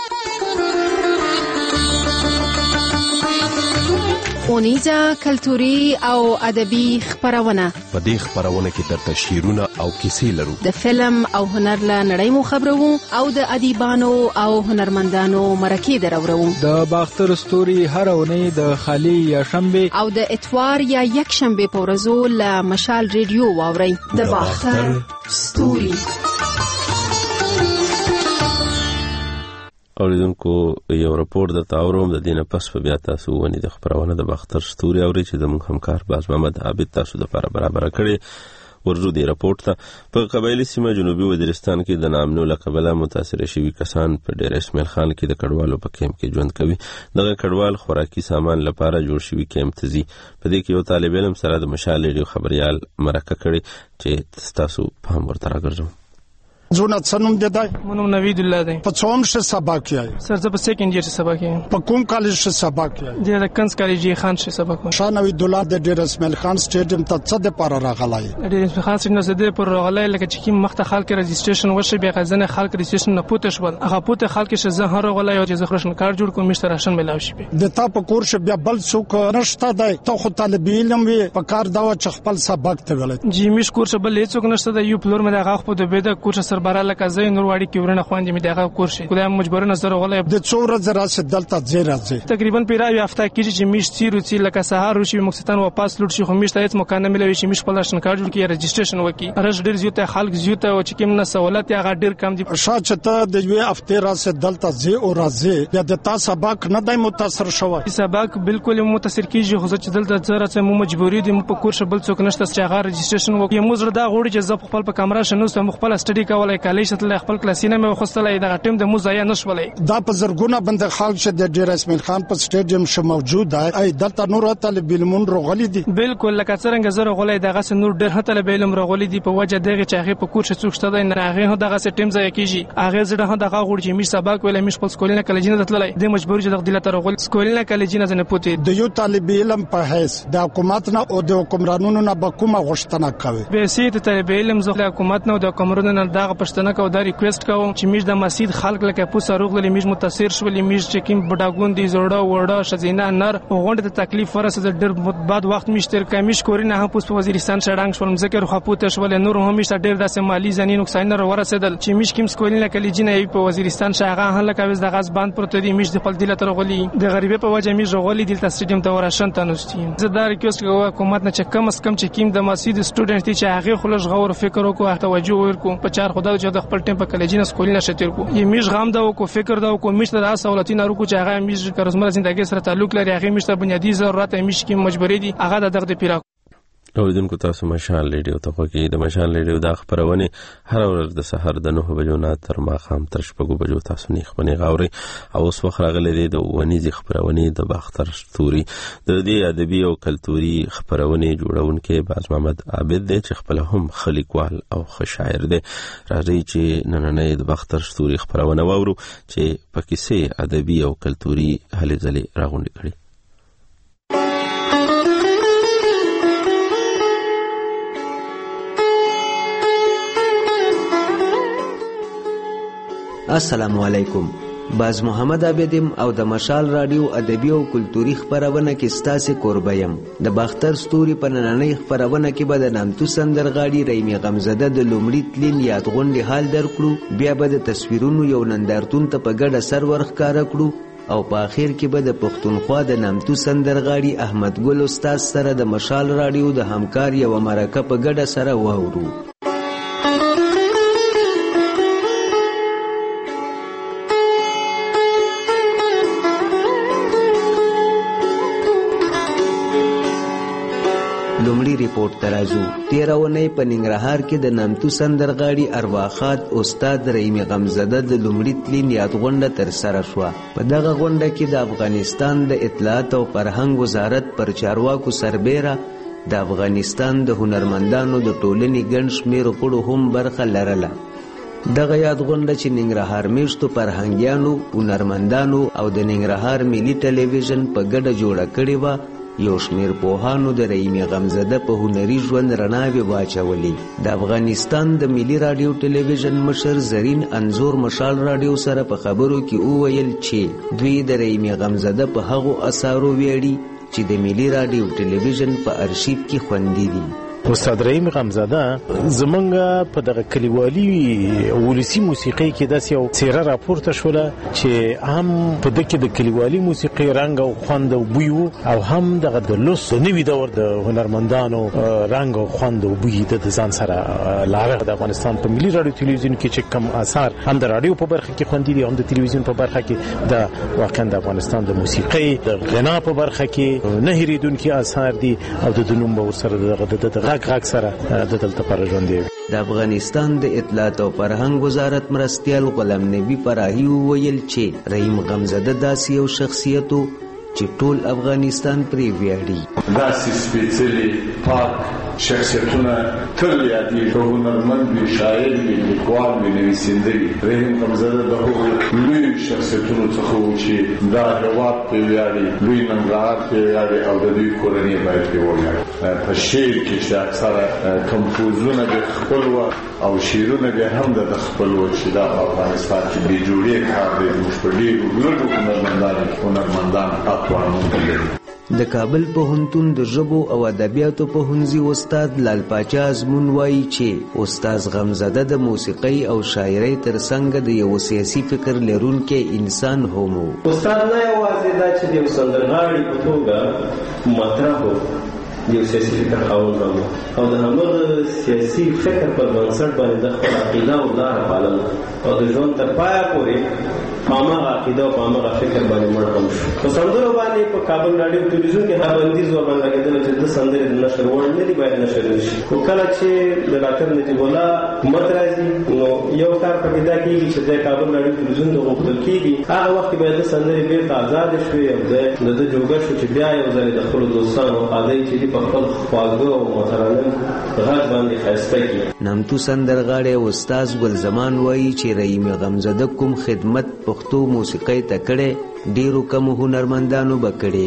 اونیزه کلتوري او ادبي خبرونه. په دې خبرونه کې درته شعرونه او کیسې لرو، د فلم او هنر له نړۍ مو خبرو او د ادیبانو او هنرمندانو مرکې درورو. د باختر ستوري هر اونۍ د خالی یا شنبه او د اتوار یا یک شنبه په ورځو له مشال ریډیو واورئ. د باختر ستوري. اوریدونکو یو راپور د تاوروم د دینه پس په بیا تاسو ونی د خبرونه د باختر ستوري اوري چې زموږ همکار باز محمد عابد تاسو د لپاره برابر کړي. ورجو دی راپورټ ته په قبایلی سیمه جنوبي وزیرستان کې د نامنو لقبله متاثر شوي کسان په ډیر اسماعیل خان کې د کډوالو په کیمپ کې ژوند کوي. دغه کډوال خوراکي سامان لپاره جوړ شوي کیمپ ته ځي. په دې کې یو طالب علم سره د مشال ریډیو خبريال مرکه کړي چې تاسو په هم ورته راګرځم. زونه څنوم د دای منوم نوید الله دی. په څوم ش سبق یای سر زه په سیکنډ ایئر سبق یم. په کوم کالج ش سبق یای؟ د کنس کالج خان ش سبق یم. شاه نوید الله د ډیر اسماعیل خان سټیډیم ته څه د پاره راغلای؟ ډیر اسماعیل خان سټیډیم ته د پر راغلای لکه چې کوم مخته خلک رجسټریشن وشي بیا غزنه خلک رجسټریشن نه پوتې شول، هغه پوتې خلک ش زه هر راغلای او چې زخرشن کار جوړ کوم مشتر راشن ملاو شي. د تا په کور ش بیا بل څوک نشته دی، ته خو طالب علم وي په کار دا چې خپل سبق ته غلط جی مش کور ش بل هیڅوک نشته دی. یو فلور مې هغه په دبه د کور سربره لکه زین نورواړي کې ورنه خواندې مې دغه کور شي خدای مجبور نظر غلې د څو ورځې راځي دلته ځای راځي تقریبا پیراوي هفته کې چې میش تیرو چې لکه سهار وشي مکستان واپس لوټ شي خو میش ته هیڅ مکان نه ملوي شي میش پلاشن کارت جوړ کی رجسټریشن وکي رش ډیر زیاته خلک زیاته او چې کوم نه سہولت یا ډیر کم دي شاته ته د یو هفته راځي دلته ځای او راځي بیا د تاسو سبق نه دای متاثر شوی سبق بالکل متاثر کیږي خو چې دلته زره څه مو مجبوری دي مو په کور شبل څوک نشته چې هغه رجسټریشن وکي مو زړه دا غوړي چې زه خپل په کمره شنو سم خپل سټډي کولای کالج ته خپل کلاسینه مې خوستلای دا ټیم د موزایا نشولې دا په زرګونه بند خلک چې د ډیر اسماعیل خان په سټیډیم ش موجود دی دلته نور طالب علمون رغلي دي بالکل لکه څنګه زره غولې دغه نور ډیر طالب علم رغلي دي په وجه دغه چې هغه په کور څوک شته نه هغه دغه ټیم ځای کیږي هغه زړه دغه غوړ چې می سبق ویل می خپل سکولینه کالجینه دتلای د مجبور چې دغه دلته رغول سکولینه کالجینه نه پوتې د یو طالب علم په هیڅ د حکومت نه او د حکمرانونو نه بکومه غشتنه کوي به سي ته طالب علم زغله حکومت نه او د حکمرانونو نه دغه پښتنه کو دا ریکوست کوم چې میش د مسجد خلک لکه پوسه روغلي میش متاثر شول میش چې کیم بډاګون دي زړه وړه شزینه نر غونډه ته تکلیف ورسره ډېر بعد وخت میشتر کمیش کورینه هم پوس وزیرستان شړنګ شول ذکر خپوته شول نور هم میشته ډېر داسې مالی ځنی نقصان نه ورسېدل چې میش کیم سکولینه کلیجینه په وزیرستان شاغه هله کوي د غاز باند پروت دي میش د خپل دله تر غولي د غریبه په وجه میش غولي دلته سټیډیم ته ورشن تنوستي زه دا ریکوست کوم حکومت نه چې کم اس کم چې کیم د مسجد سټوډنټ چې هغه خلک غور فکر وکړو توجه ورکو په چار خدای چې د خپل ټیم په کلیجینه سکولینه شتیر کو یی میش غام دا کو فکر دا کو میش د سہولتي نه ورکو چې هغه میش روزمره ژوندۍ سره تعلق لري هغه میش ته بنیادی ضرورت میش کیم مجبوری دي هغه د دغه پیرا اوریدونکو تاسو مشال ریډیو ته خوږی د مشال ریډیو د خبرونه هر ورځ د سحر د نه بجو نه تر ماخام تر شپږ بجو تاسو نه خبرونه غاوري او اوس وخت راغلی دی د ونیزي خبرونه د باختر ستوري د دې ادبي او کلتوري خبرونه جوړونکي باز محمد عابد دی چې خپل هم خلیقوال او خشاعر دی راځي چې نننې د باختر ستوري خبرونه وورو چې پکې سه ادبي او کلتوري هلې ځلې راغونډې کړي. السلام علیکم. باز محمد عابدم او د مشال رادیو ادبی او کلتوري خبرونه کې ستاسو قربایم. د باختر ستوري په نننۍ خبرونه کې به د نامتو سندرغاړي رحیم غمزده د لومړي تلین یادغونډې حال درکړو، بیا به د تصویرونو یو نندارتون ته په ګډه سر ورښکاره کړو او په اخر کې به د پښتونخوا د نامتو سندرغاړي احمد ګل استاد سره د مشال رادیو د همکار یو مرکه په ګډه سره واورو. لومړی ریپورت ترازو تیرونه په ننګرهار کې د نامتو سندرغاړي ارواخات استاد رحیم غمزده د لومړي تلین یادغونډه تر سره شوه. په دغه غونډه کې د افغانستان د اطلاعات او فرهنګ وزارت پر چارواکو سربیره د افغانستان د هنرمندانو د ټولنې ګڼ شمېر غړو هم برخه لرله. دغه یادغونډه چې ننګرهار میشتو فرهنګیانو، هنرمندانو او د ننګرهار ملي ټلویزیون په ګډه جوړه کړې وه، یو شمیر پوهانو د رحیم غمزده په هنري ژوند رڼاوې واچولې. د افغانستان د ملي رادیو ټلویزیون مشر زرین انزور مشال رادیو سره په خبرو کې وویل چې دوی د رحیم غمزده په هغو اثارو ویاړي چې د ملي رادیو ټلویزیون په ارشیف کې خوندي دي. استاد رحیم غمزده زمونږ په دغه کلیوالي ولسی موسیقي کې داسې یو څیره راپورته شوله چې هم په دغه د کلیوالي موسیقي رنګ او خوند او بوی او هم دغه د لوس نوي دور د هنرمندانو رنګ او خوند او بوی د ځان سره لاره. د افغانستان په ملي رادیو ټلویزیون کې چې کوم آثار هم د رادیو په برخه کې خوندي دي، هم د ټلویزیون په برخه کې د واقعا د افغانستان د موسیقي د غنا په برخه کې نه هېریدونکي آثار دي او د دنوم به ورسره د غږ غږ سره د دلته پر ژوند دی. د افغانستان د اطلاعات او فرهنګ وزارت مرستیال غلام نبی فراهی ویل چې رحیم غمزده داسې یو شخصیت چې ټول افغانستان پرې ویاړي. داسې سپېڅلي پاک شخصیتونه تل یادېږي، هنرمند وي، شاعر وي، لیکوال وي، نویسنده وي. رحیم غمزده د هغو لویو شخصیتونو څخه و چې دا هېواد پرې ویاړي، لوی ننګرهار پرې ویاړي او د دوی کورنۍ باید پرې وویاړي. په شعر کې چې اکثره کمپوزونه بیا خپل وه او شعرونه بیا هم د خپل وه چې دا په افغانستان کې بې جوړې کار دی. موږ په ډېرو لږو هنرمندان هنرمندان د کابل پوهنتون د ژبو او ادبیاتو پوهنځي استاد لال پاچا ازمون وایي چې استاد غمزده د موسیقۍ او شاعرۍ ترڅنګ د یو سیاسي فکر لرونکی انسان هم و. استاد نه یوازې دا چې د یو سندرغاړي په توګه مطرح و، یو سیاسي فکر خاوند هم او د همغه سیاسي فکر پر بنسټ باندې د خپل عقیده او لاره پالل او د ژوند تر پایه پورې په هماغه عقیده او په هماغه فکر باندې مړ هم شو. په سندرو باندې په کابل رادیو ټلویزیون کې هغه بندیز ورباندې لګېدلی چې د سندرې د نشر وړ نه دي، باید نشر نه شي. خو کله چې د ډاکټر نجیب الله حکومت راځي نو یو کار پکې دا کېږي چې د کابل رادیو ټلویزیون ته غوښتل کېږي هغه وخت باید د سندرې بیرته ازادې شوې او د ده جوګه شو چې بیا یو ځل د خپلو دوستانو ادای چې دي په خپل خواږه او مترنم غږ باندې ښایسته کړي. نامتو سندرغاړی استاد ګل زمان وایي چې رحیم غمزده کوم خدمت پښتو موسیقۍ ته کړی ډیرو کم هنرمندانو به کړی وي.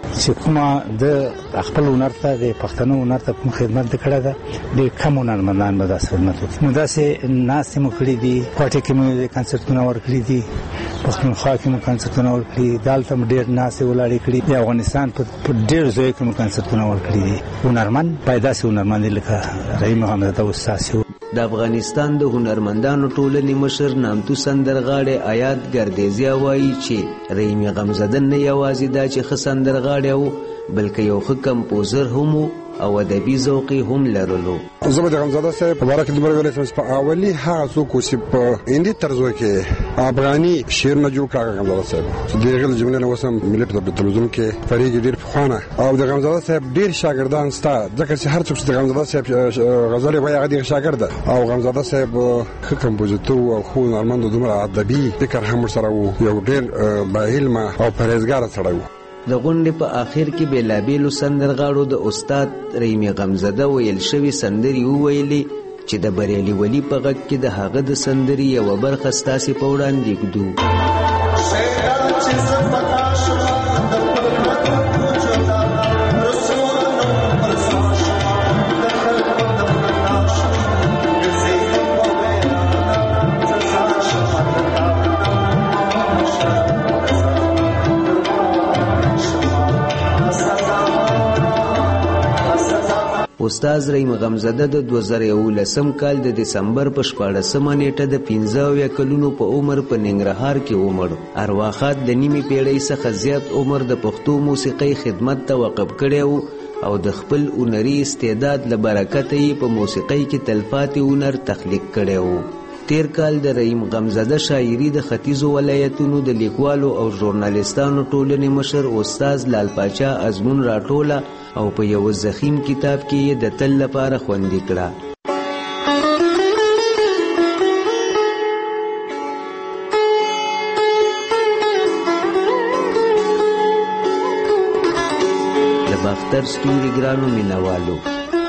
چې کومه د خپل هنر ته د پښتنو هنر ته کوم خدمت کړه ده د کم هنرمندان به دا خدمت وکړي. نو دا سه ناس مو کړی دي پټه کې مو کنسرتونه ورکړي دي پښتونخوا کې مو کنسرتونه ورکړي دالته ډېر ناس ولاړې کړي د افغانستان په ډېر ځای کې مو کنسرتونه ورکړي دي. هنرمند پیدا سي هنرمند لکه رحیم محمد او استاد د افغانستان د هنرمندانو ټولنې مشر نامتو سندرغاړی آیات ګردیزیا وایي چې رحیم غمزده نه یوازې دا چې ښه سندرغاړی و بلکې یو ښه کمپوزر هم و او ادبي ذوق هم لرلو. زه د غمزده صاحب په باره کې دومره ویلی شم چې په اولي هغه څوک و چې په هندي طرزو کې افغاني شعرونه جوړ کړه غمزده صاحب چې د هغې له جملې نه اوس هم ملي په تلویزیون کې خپرېږي ډېر پخوانه او د غمزده صاحب ډېر شاګردان شته ځکه چې هر څوک چې د غمزده صاحب غزلې وایي هغه د هغې شاګرد ده او غمزده صاحب ښه کمپوزیتور و او ښه هنرمند و دومره ادبي فکر هم ورسره و یو ډېر باعلمه او پرهیزګاره سړی و. د غونډې په آخر کې بېلابېلو سندرغاړو د استاد رحیم غمزده ویل شوي سندرې وویلې چې د بریالي ولي په غږ کې د هغه د سندرې یوه برخه ستاسې په وړاندې ږدو. استاد رحیم غمزده د دوه زره یولسم کال د دسمبر په شپاړسمه نیټه د پنځه اویا کلونو په عمر په ننګرهار کې ومړ. ارواښاد د نیمې پیړۍ څخه زیات عمر د پښتو موسیقۍ خدمت ته وقف کړی و او د خپل هنري استعداد له برکته یې په موسیقۍ کې تلپاتې هنر تخلیق کړی و. تیر کال د رحیم غمزده شاعري د ختیځو ولایتونو د لیکوالو او ژورنالیستانو ټولنې مشر استاد لال پاچا ازمون راټوله او په یو ضخیم کتاب کې یې د تل لپاره خوندي کړه. د باختر ستوري ګرانو مینوالو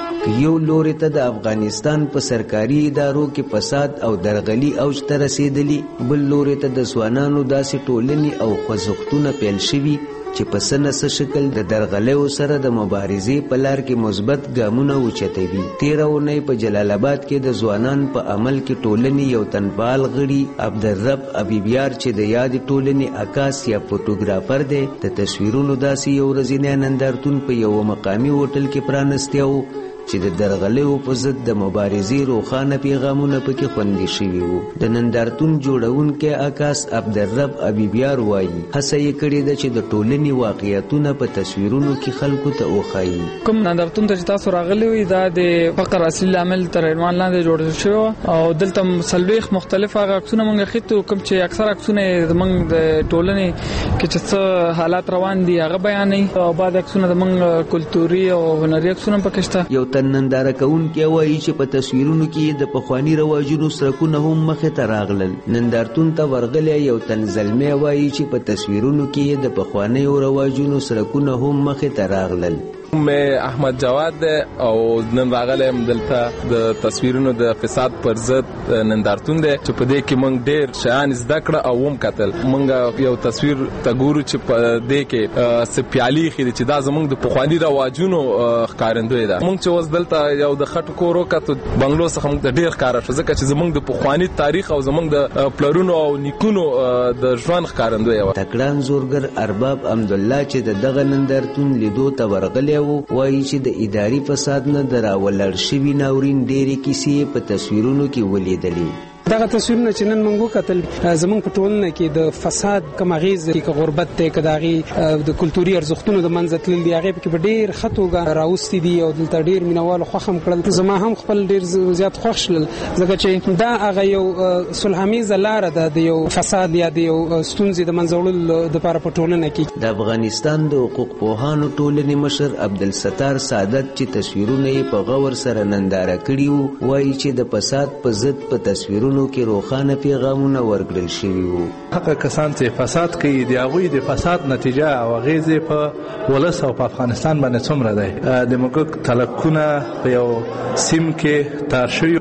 یو لوري ته د افغانستان په سرکاري ادارو کې فساد او درغلي اوج ته رسیدلی، بل لوري ته د ځوانانو داسې ټولنې او خوځښتونه پیل شوي چې په څه نه څه شکل د درغلیو سره د مبارزې په لار کې مثبت ګامونه اوچتوي. تېره اونۍ په جلال آباد کې د ځوانان په عمل کې ټولنې یو تنفعال غړي عبدالرب ابیبیار چې د یادې ټولنې عکاس یا فوټوګرافر دی د تصویرونو داسې یو ورځنی نندارتون په یو مقامي هوټل کې پرانستی و چې د درغلیو په ضد د مبارزې روښانه پیغامونه پکې خوندي شوي وو. د نندارتون جوړونکی عکاس عبدالرب ابیبیار وایي هڅه یې کړې ده چې د ټولنې واقعیتونه په تصویرونو کې خلکو ته وښایي. کوم نندارتون ته چې تاسو راغلي وئ دا د فقر اصلي لامل تر عنوان لاندې جوړ شوی او دلته څلوېښت مختلف هغه عکسونه موږ اخیستو کوم چې اکثر عکسونه زموږ د ټولنې کې چې څه حالات روان دي هغه بیانوي او بعض عکسونه زموږ کلتوري او هنري عکسونه پکې شته. یو تن ننداره کوونکی وایي چې په تصویرونو کې د پخواني رواجونو سرکونه هم مخې ته راغلل. نندارتون ته ورغلی یو تن زلمی وایي چې په تصویرونو کې د پخوانیو رواجونو سرکونه هم مخې ته راغلل. مې احمد جواد ده او نن راغلم دلته د تصویرونو د فساد پر ضد نندارتون ده چې په دې کې موږ ډېر شیان زده کړه او هم کتل. موږ یو تصویر ته ګورو چې په دې کې سپیالي ښیي چې دا زموږ د پخواني رواجونو ښکارندوی ده. موږ چې اوس دلته یو د خټو کور وکتو بنګلو څخه موږ ته ډېر ښکاره شو ځکه چې زموږ د پخواني تاریخ او زموږ د پلرونو او نیکونو د ژوند ښکارندوی وه. تکړه انځورګر ارباب حمدالله چې د دغه نندارتون لیدو ته ورغلی وایي چې د اداري فساد نه د راولاړ شوي ناورین ډېرې کیسې په تصویرونو کې ولیدلې. دغه تصویرونه چې نن موږ وکتل زموږ په ټولنه کې د فساد کوم اغیز دی که غربت دی که د هغې د کلتوري ارزښتونو د منځه تلل دي هغې پکې په ډېر ښه توګه راوستي دي او دلته ډېر مینوالو خوښ هم کړل. زما هم خپل ډېر زیات خوښ شول ځکه چې دا هغه یو صلحامیزه لاره ده د یو فساد یا د یو ستونزې د منځه وړلو دپاره په ټولنه کې. د افغانستان د حقوق پوهانو ټولنې مشر عبدالستار سعادت چې تصویرونه یې په غور سره ننداره کړي وو وایي چې د فساد په ضد په تصویرونو کې روښانه پیغامونه ورکړل شوي وو. هغه کسان چې فساد کوي د هغوی د فساد نتیجه او اغیزې په ولس او په افغانستان باندې څومره دی. د موږک تلکونه په یو سیم کې تار شوي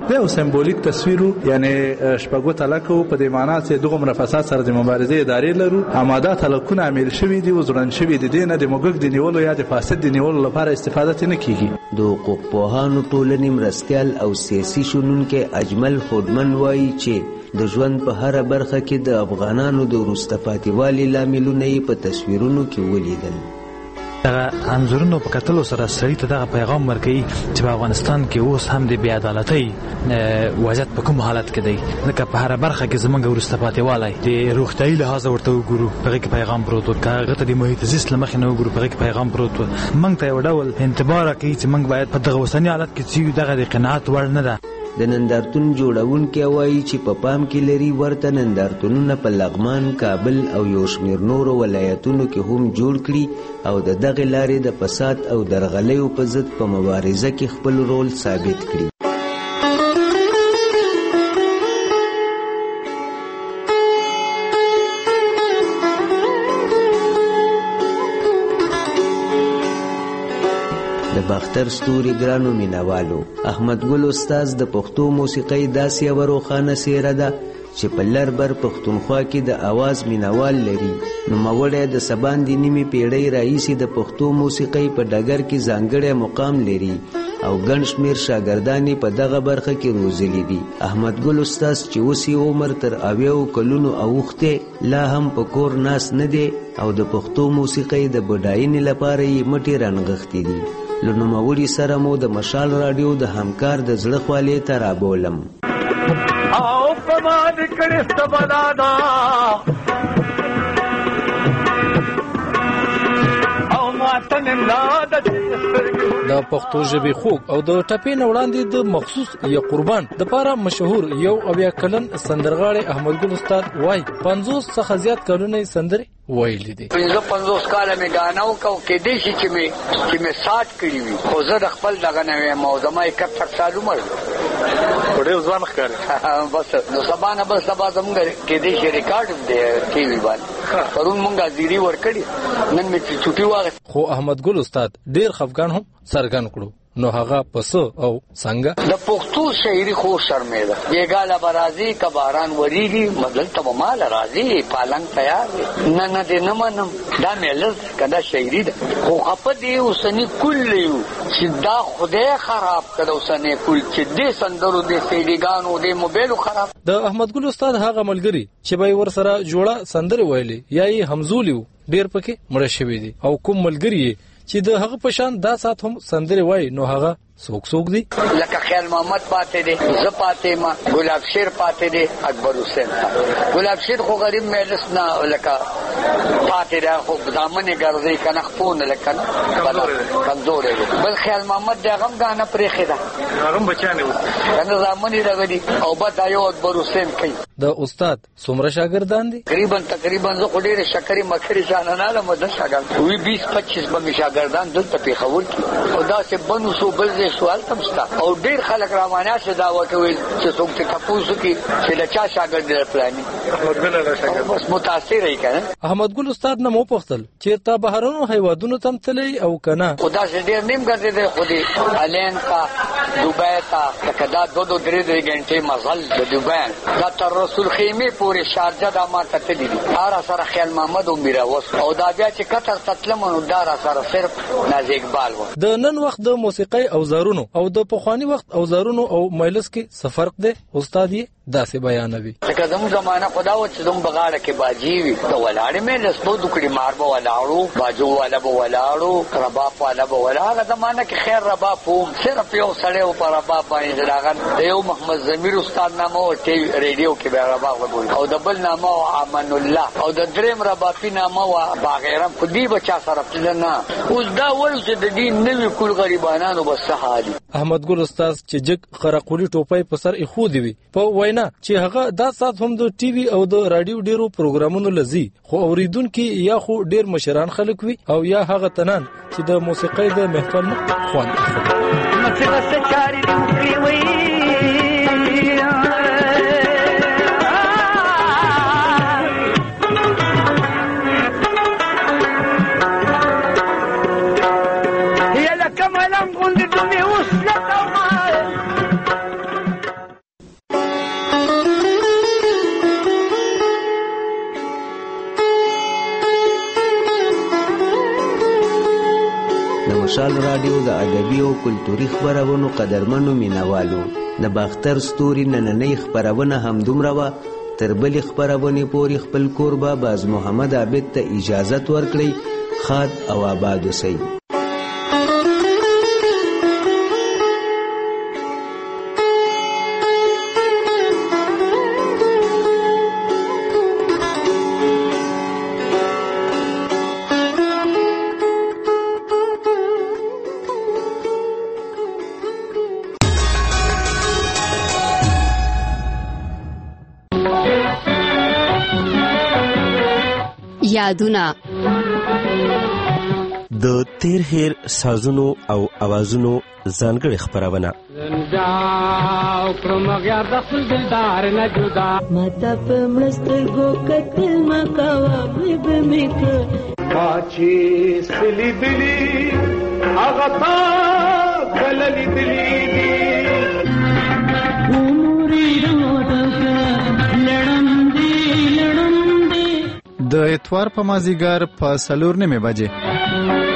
دا یو سمبولیک تصویر یعنی شپږو تلکو په دې معنا چې دغه منافسات سره د مبارزې ادارې لرو اماده تلکونه عامل شوي دي او ځوړند شوي دي دینه د موږک د نیولو یا د فاسد د نیولو لپاره استفاده نه کیږي. د حقوق پوهانو ټولنې مرستیال او سیاسي شنونکي اجمل خودمن وایي چې د ژوند په هر برخه کې د افغانانو د وروسته پاتې والي لاملونه یې په تصویرونو کې ولیدل. دغه انځورونو په کتلو سره سړي ته دغه پیغام ورکوي چې په افغانستان کې اوس هم د بې عدالتۍ وضعیت په کوم حالت کې دی. لکه په هره برخه کې زموږ وروسته پاتې والی د روغتیایي لحاظه ورته وګورو په هغې کې پیغام پروت و، که هغه ته د محیط زیست له مخې نه وګورو په هغې کې پیغام پروت و. موږ ته یو ډول انتباه راکوي چې موږ باید په دغه اوسني حالت کې چې یو دغه د قناعت وړ نه ده. د نندارتون جوړونکي وایي چې په پام کې لري ورته نندارتونونه په لغمان، کابل او یو شمېر نورو ولایتونو کې هم جوړ کړي او د دغې لارې د فساد او درغلیو په ضد په مبارزه کې خپل رول ثابت کړي. د باختر ستوري ګرانو مینوالو، احمد ګل استاز د پښتو موسیقۍ داسې یوه روښانه څیره ده چې په لر بر پښتونخوا کې د اواز مینوال لري. نوموړی د سباندې نیمې پیړۍ راهیسې د پښتو موسیقۍ په ډګر کې ځانګړی مقام لري او ګڼ شمېر شاګردان یې په دغه برخه کې روزلي دي. احمد ګل استاز چې اوس یې عمر تر اویاو کلونو اوښتی لا هم په کور ناست نه دی او د پښتو موسیقۍ د بډاینې لپاره یې مټې رانغښتې دي. له نوموړي سره مو د مشال راډیو د همکار د زړه خولې ته رابولم. او په ما دې کړې سبلادا او ما ته نملا د د پښتو ژبې خوږ او د ټپې نه وړاندې د مخصوص یا قربان د پاره مشهور یو اویا کلن سندرغاړی احمد ګل استاد وای پنځوس څخه زیات کلونه سندرې ویلې دي. پنځه پنځوس کاله مې ګانا وکړو کېدای شي چې مې چې مې ساټ کړي وي خو زه د خپل دغه نه ویم او زما اکهتر سال عمر خو ډېر ځوان ښکاري. بس نو سبا نه بل سبا زموږ کېدای شي ریکارډ دی ټي وي باندې پرون مونږ حاضري ورکړې نن مې چوټي واغېست. خو احمد ګل استاد ډېر خفګان هم څرګند کړو. نو هغه پس او څنګه د پښتو شاعري خو شرمېده بیګاله برازي کباران وریږي مدل ته مال راځي پالنګ تیار نه نه دې نه منم دا ملز کدا شاعري ده خو خپه دی اوسنی کل یو چې دا خدای خراب کړه اوسنی کل چې دې سندرو دې سیډیګانو دې موبایل خراب. د احمد ګل استاد هغه ملګری چې به ور سره جوړه سندره ویلي یا یې همزولیو ډېر پکې مړ شوی دي او کوم ملګری چې د هغه پشان دا سات هم سندره وای نو هغه څوک څوک دي لکه خیال محمد پاتې دي زه پاتې ما ګلاب شیر پاتې دي اکبر حسین ګلاب شیر خو غریب مېلس نه لکه پاتې دا خو دامن ګرځي کنه خپون لکه کمزور دی بل خیال محمد دا غم غانه پرېخه ده هغه بچانه کنه زمونی راغلي او بد ایو اکبر حسین کوي. د استاد څومره شاګردان دي تقریبا تقریبا زه خو ډېر شکرې مخري ځان نه لمه د شاګرد وی بیس پچیس به شاګردان دلته پیښور کې او دا څه بنو سو بل سوال تم شتا او ډیر خلک روانه شه دا وکوي چې څوک ته تاسو کې چې لچا شاګرد دی پلاني احمد ګل له شاګرد بس متاثر ای کنه. احمد ګل استاد نه مو پختل چې تا بهرونو هیوادونو تم تللی او کنه خدا دې ډیر نیم ګرځي دی خو دې الین کا دوبای تا کدا دو دو درې درې غنټه مزل د دوبای دا تر رسول خیمه پورې شارجه د ما ته تللی ار سره خیال محمد او میرا وس او دا بیا چې قطر تطلمونو دار سره صرف ناز اقبال و. د نن وخت د موسیقۍ اوزارونو او د پخوانی وخت اوزارونو او مجلس کې څه فرق دی استاد یې داسې بیانوي. لکه زموږ زمانه خدا و چې زموږ بغاړه کې باجی وي د ولاړې مې لسبو دکړي مار به ولاړو باجو والا به ولاړو رباب والا به ولاړو زمانه کې خیر رباب وو صرف یو سړی او پر رباب باندې دراغن د یو محمد زمیر استاد نامه او ټي ریډیو کې به رباب وګوري او د بل نامه امن الله او د دریم ربابي نامه وا باغیرم خودي بچا سره پلنا اوس دا وایي چې د دې نوې کول غریبانو بس حالي. احمد ګل استاد چې جګ خرقولي ټوپۍ په سر اخو دی وي په وینا چې هغه دا سات هم د ټي وي او د رادیو ډیرو پروګرامونو لذي خو اوریدونکو یا خو ډیر مشران خلک وي او یا هغه تنان چې د موسیقۍ د محفل نه خوان راغلیو د ادبي او کلتوري خپرونو قدرمنو مینوالو. د باختر ستوري نننۍ خپرونه همدومره وه. تر بلې خپرونې پورې خپل کوربه باز محمد عابد ته اجازت ورکړئ. ښاد او آباد اوسئ. یادونه د تیر هیر سازونو او اوازونو ځانګړې خپرونه. زنجاو کرم غیار د خپل دلدار نه جدا ماته په مسترګو کتل مکوا به میک پاچی سلی دلی هغه تا کللی دلی دی عمرې روټه لړم دی لړم دی. د اتوار په مازیګر په څلور نیمې بجې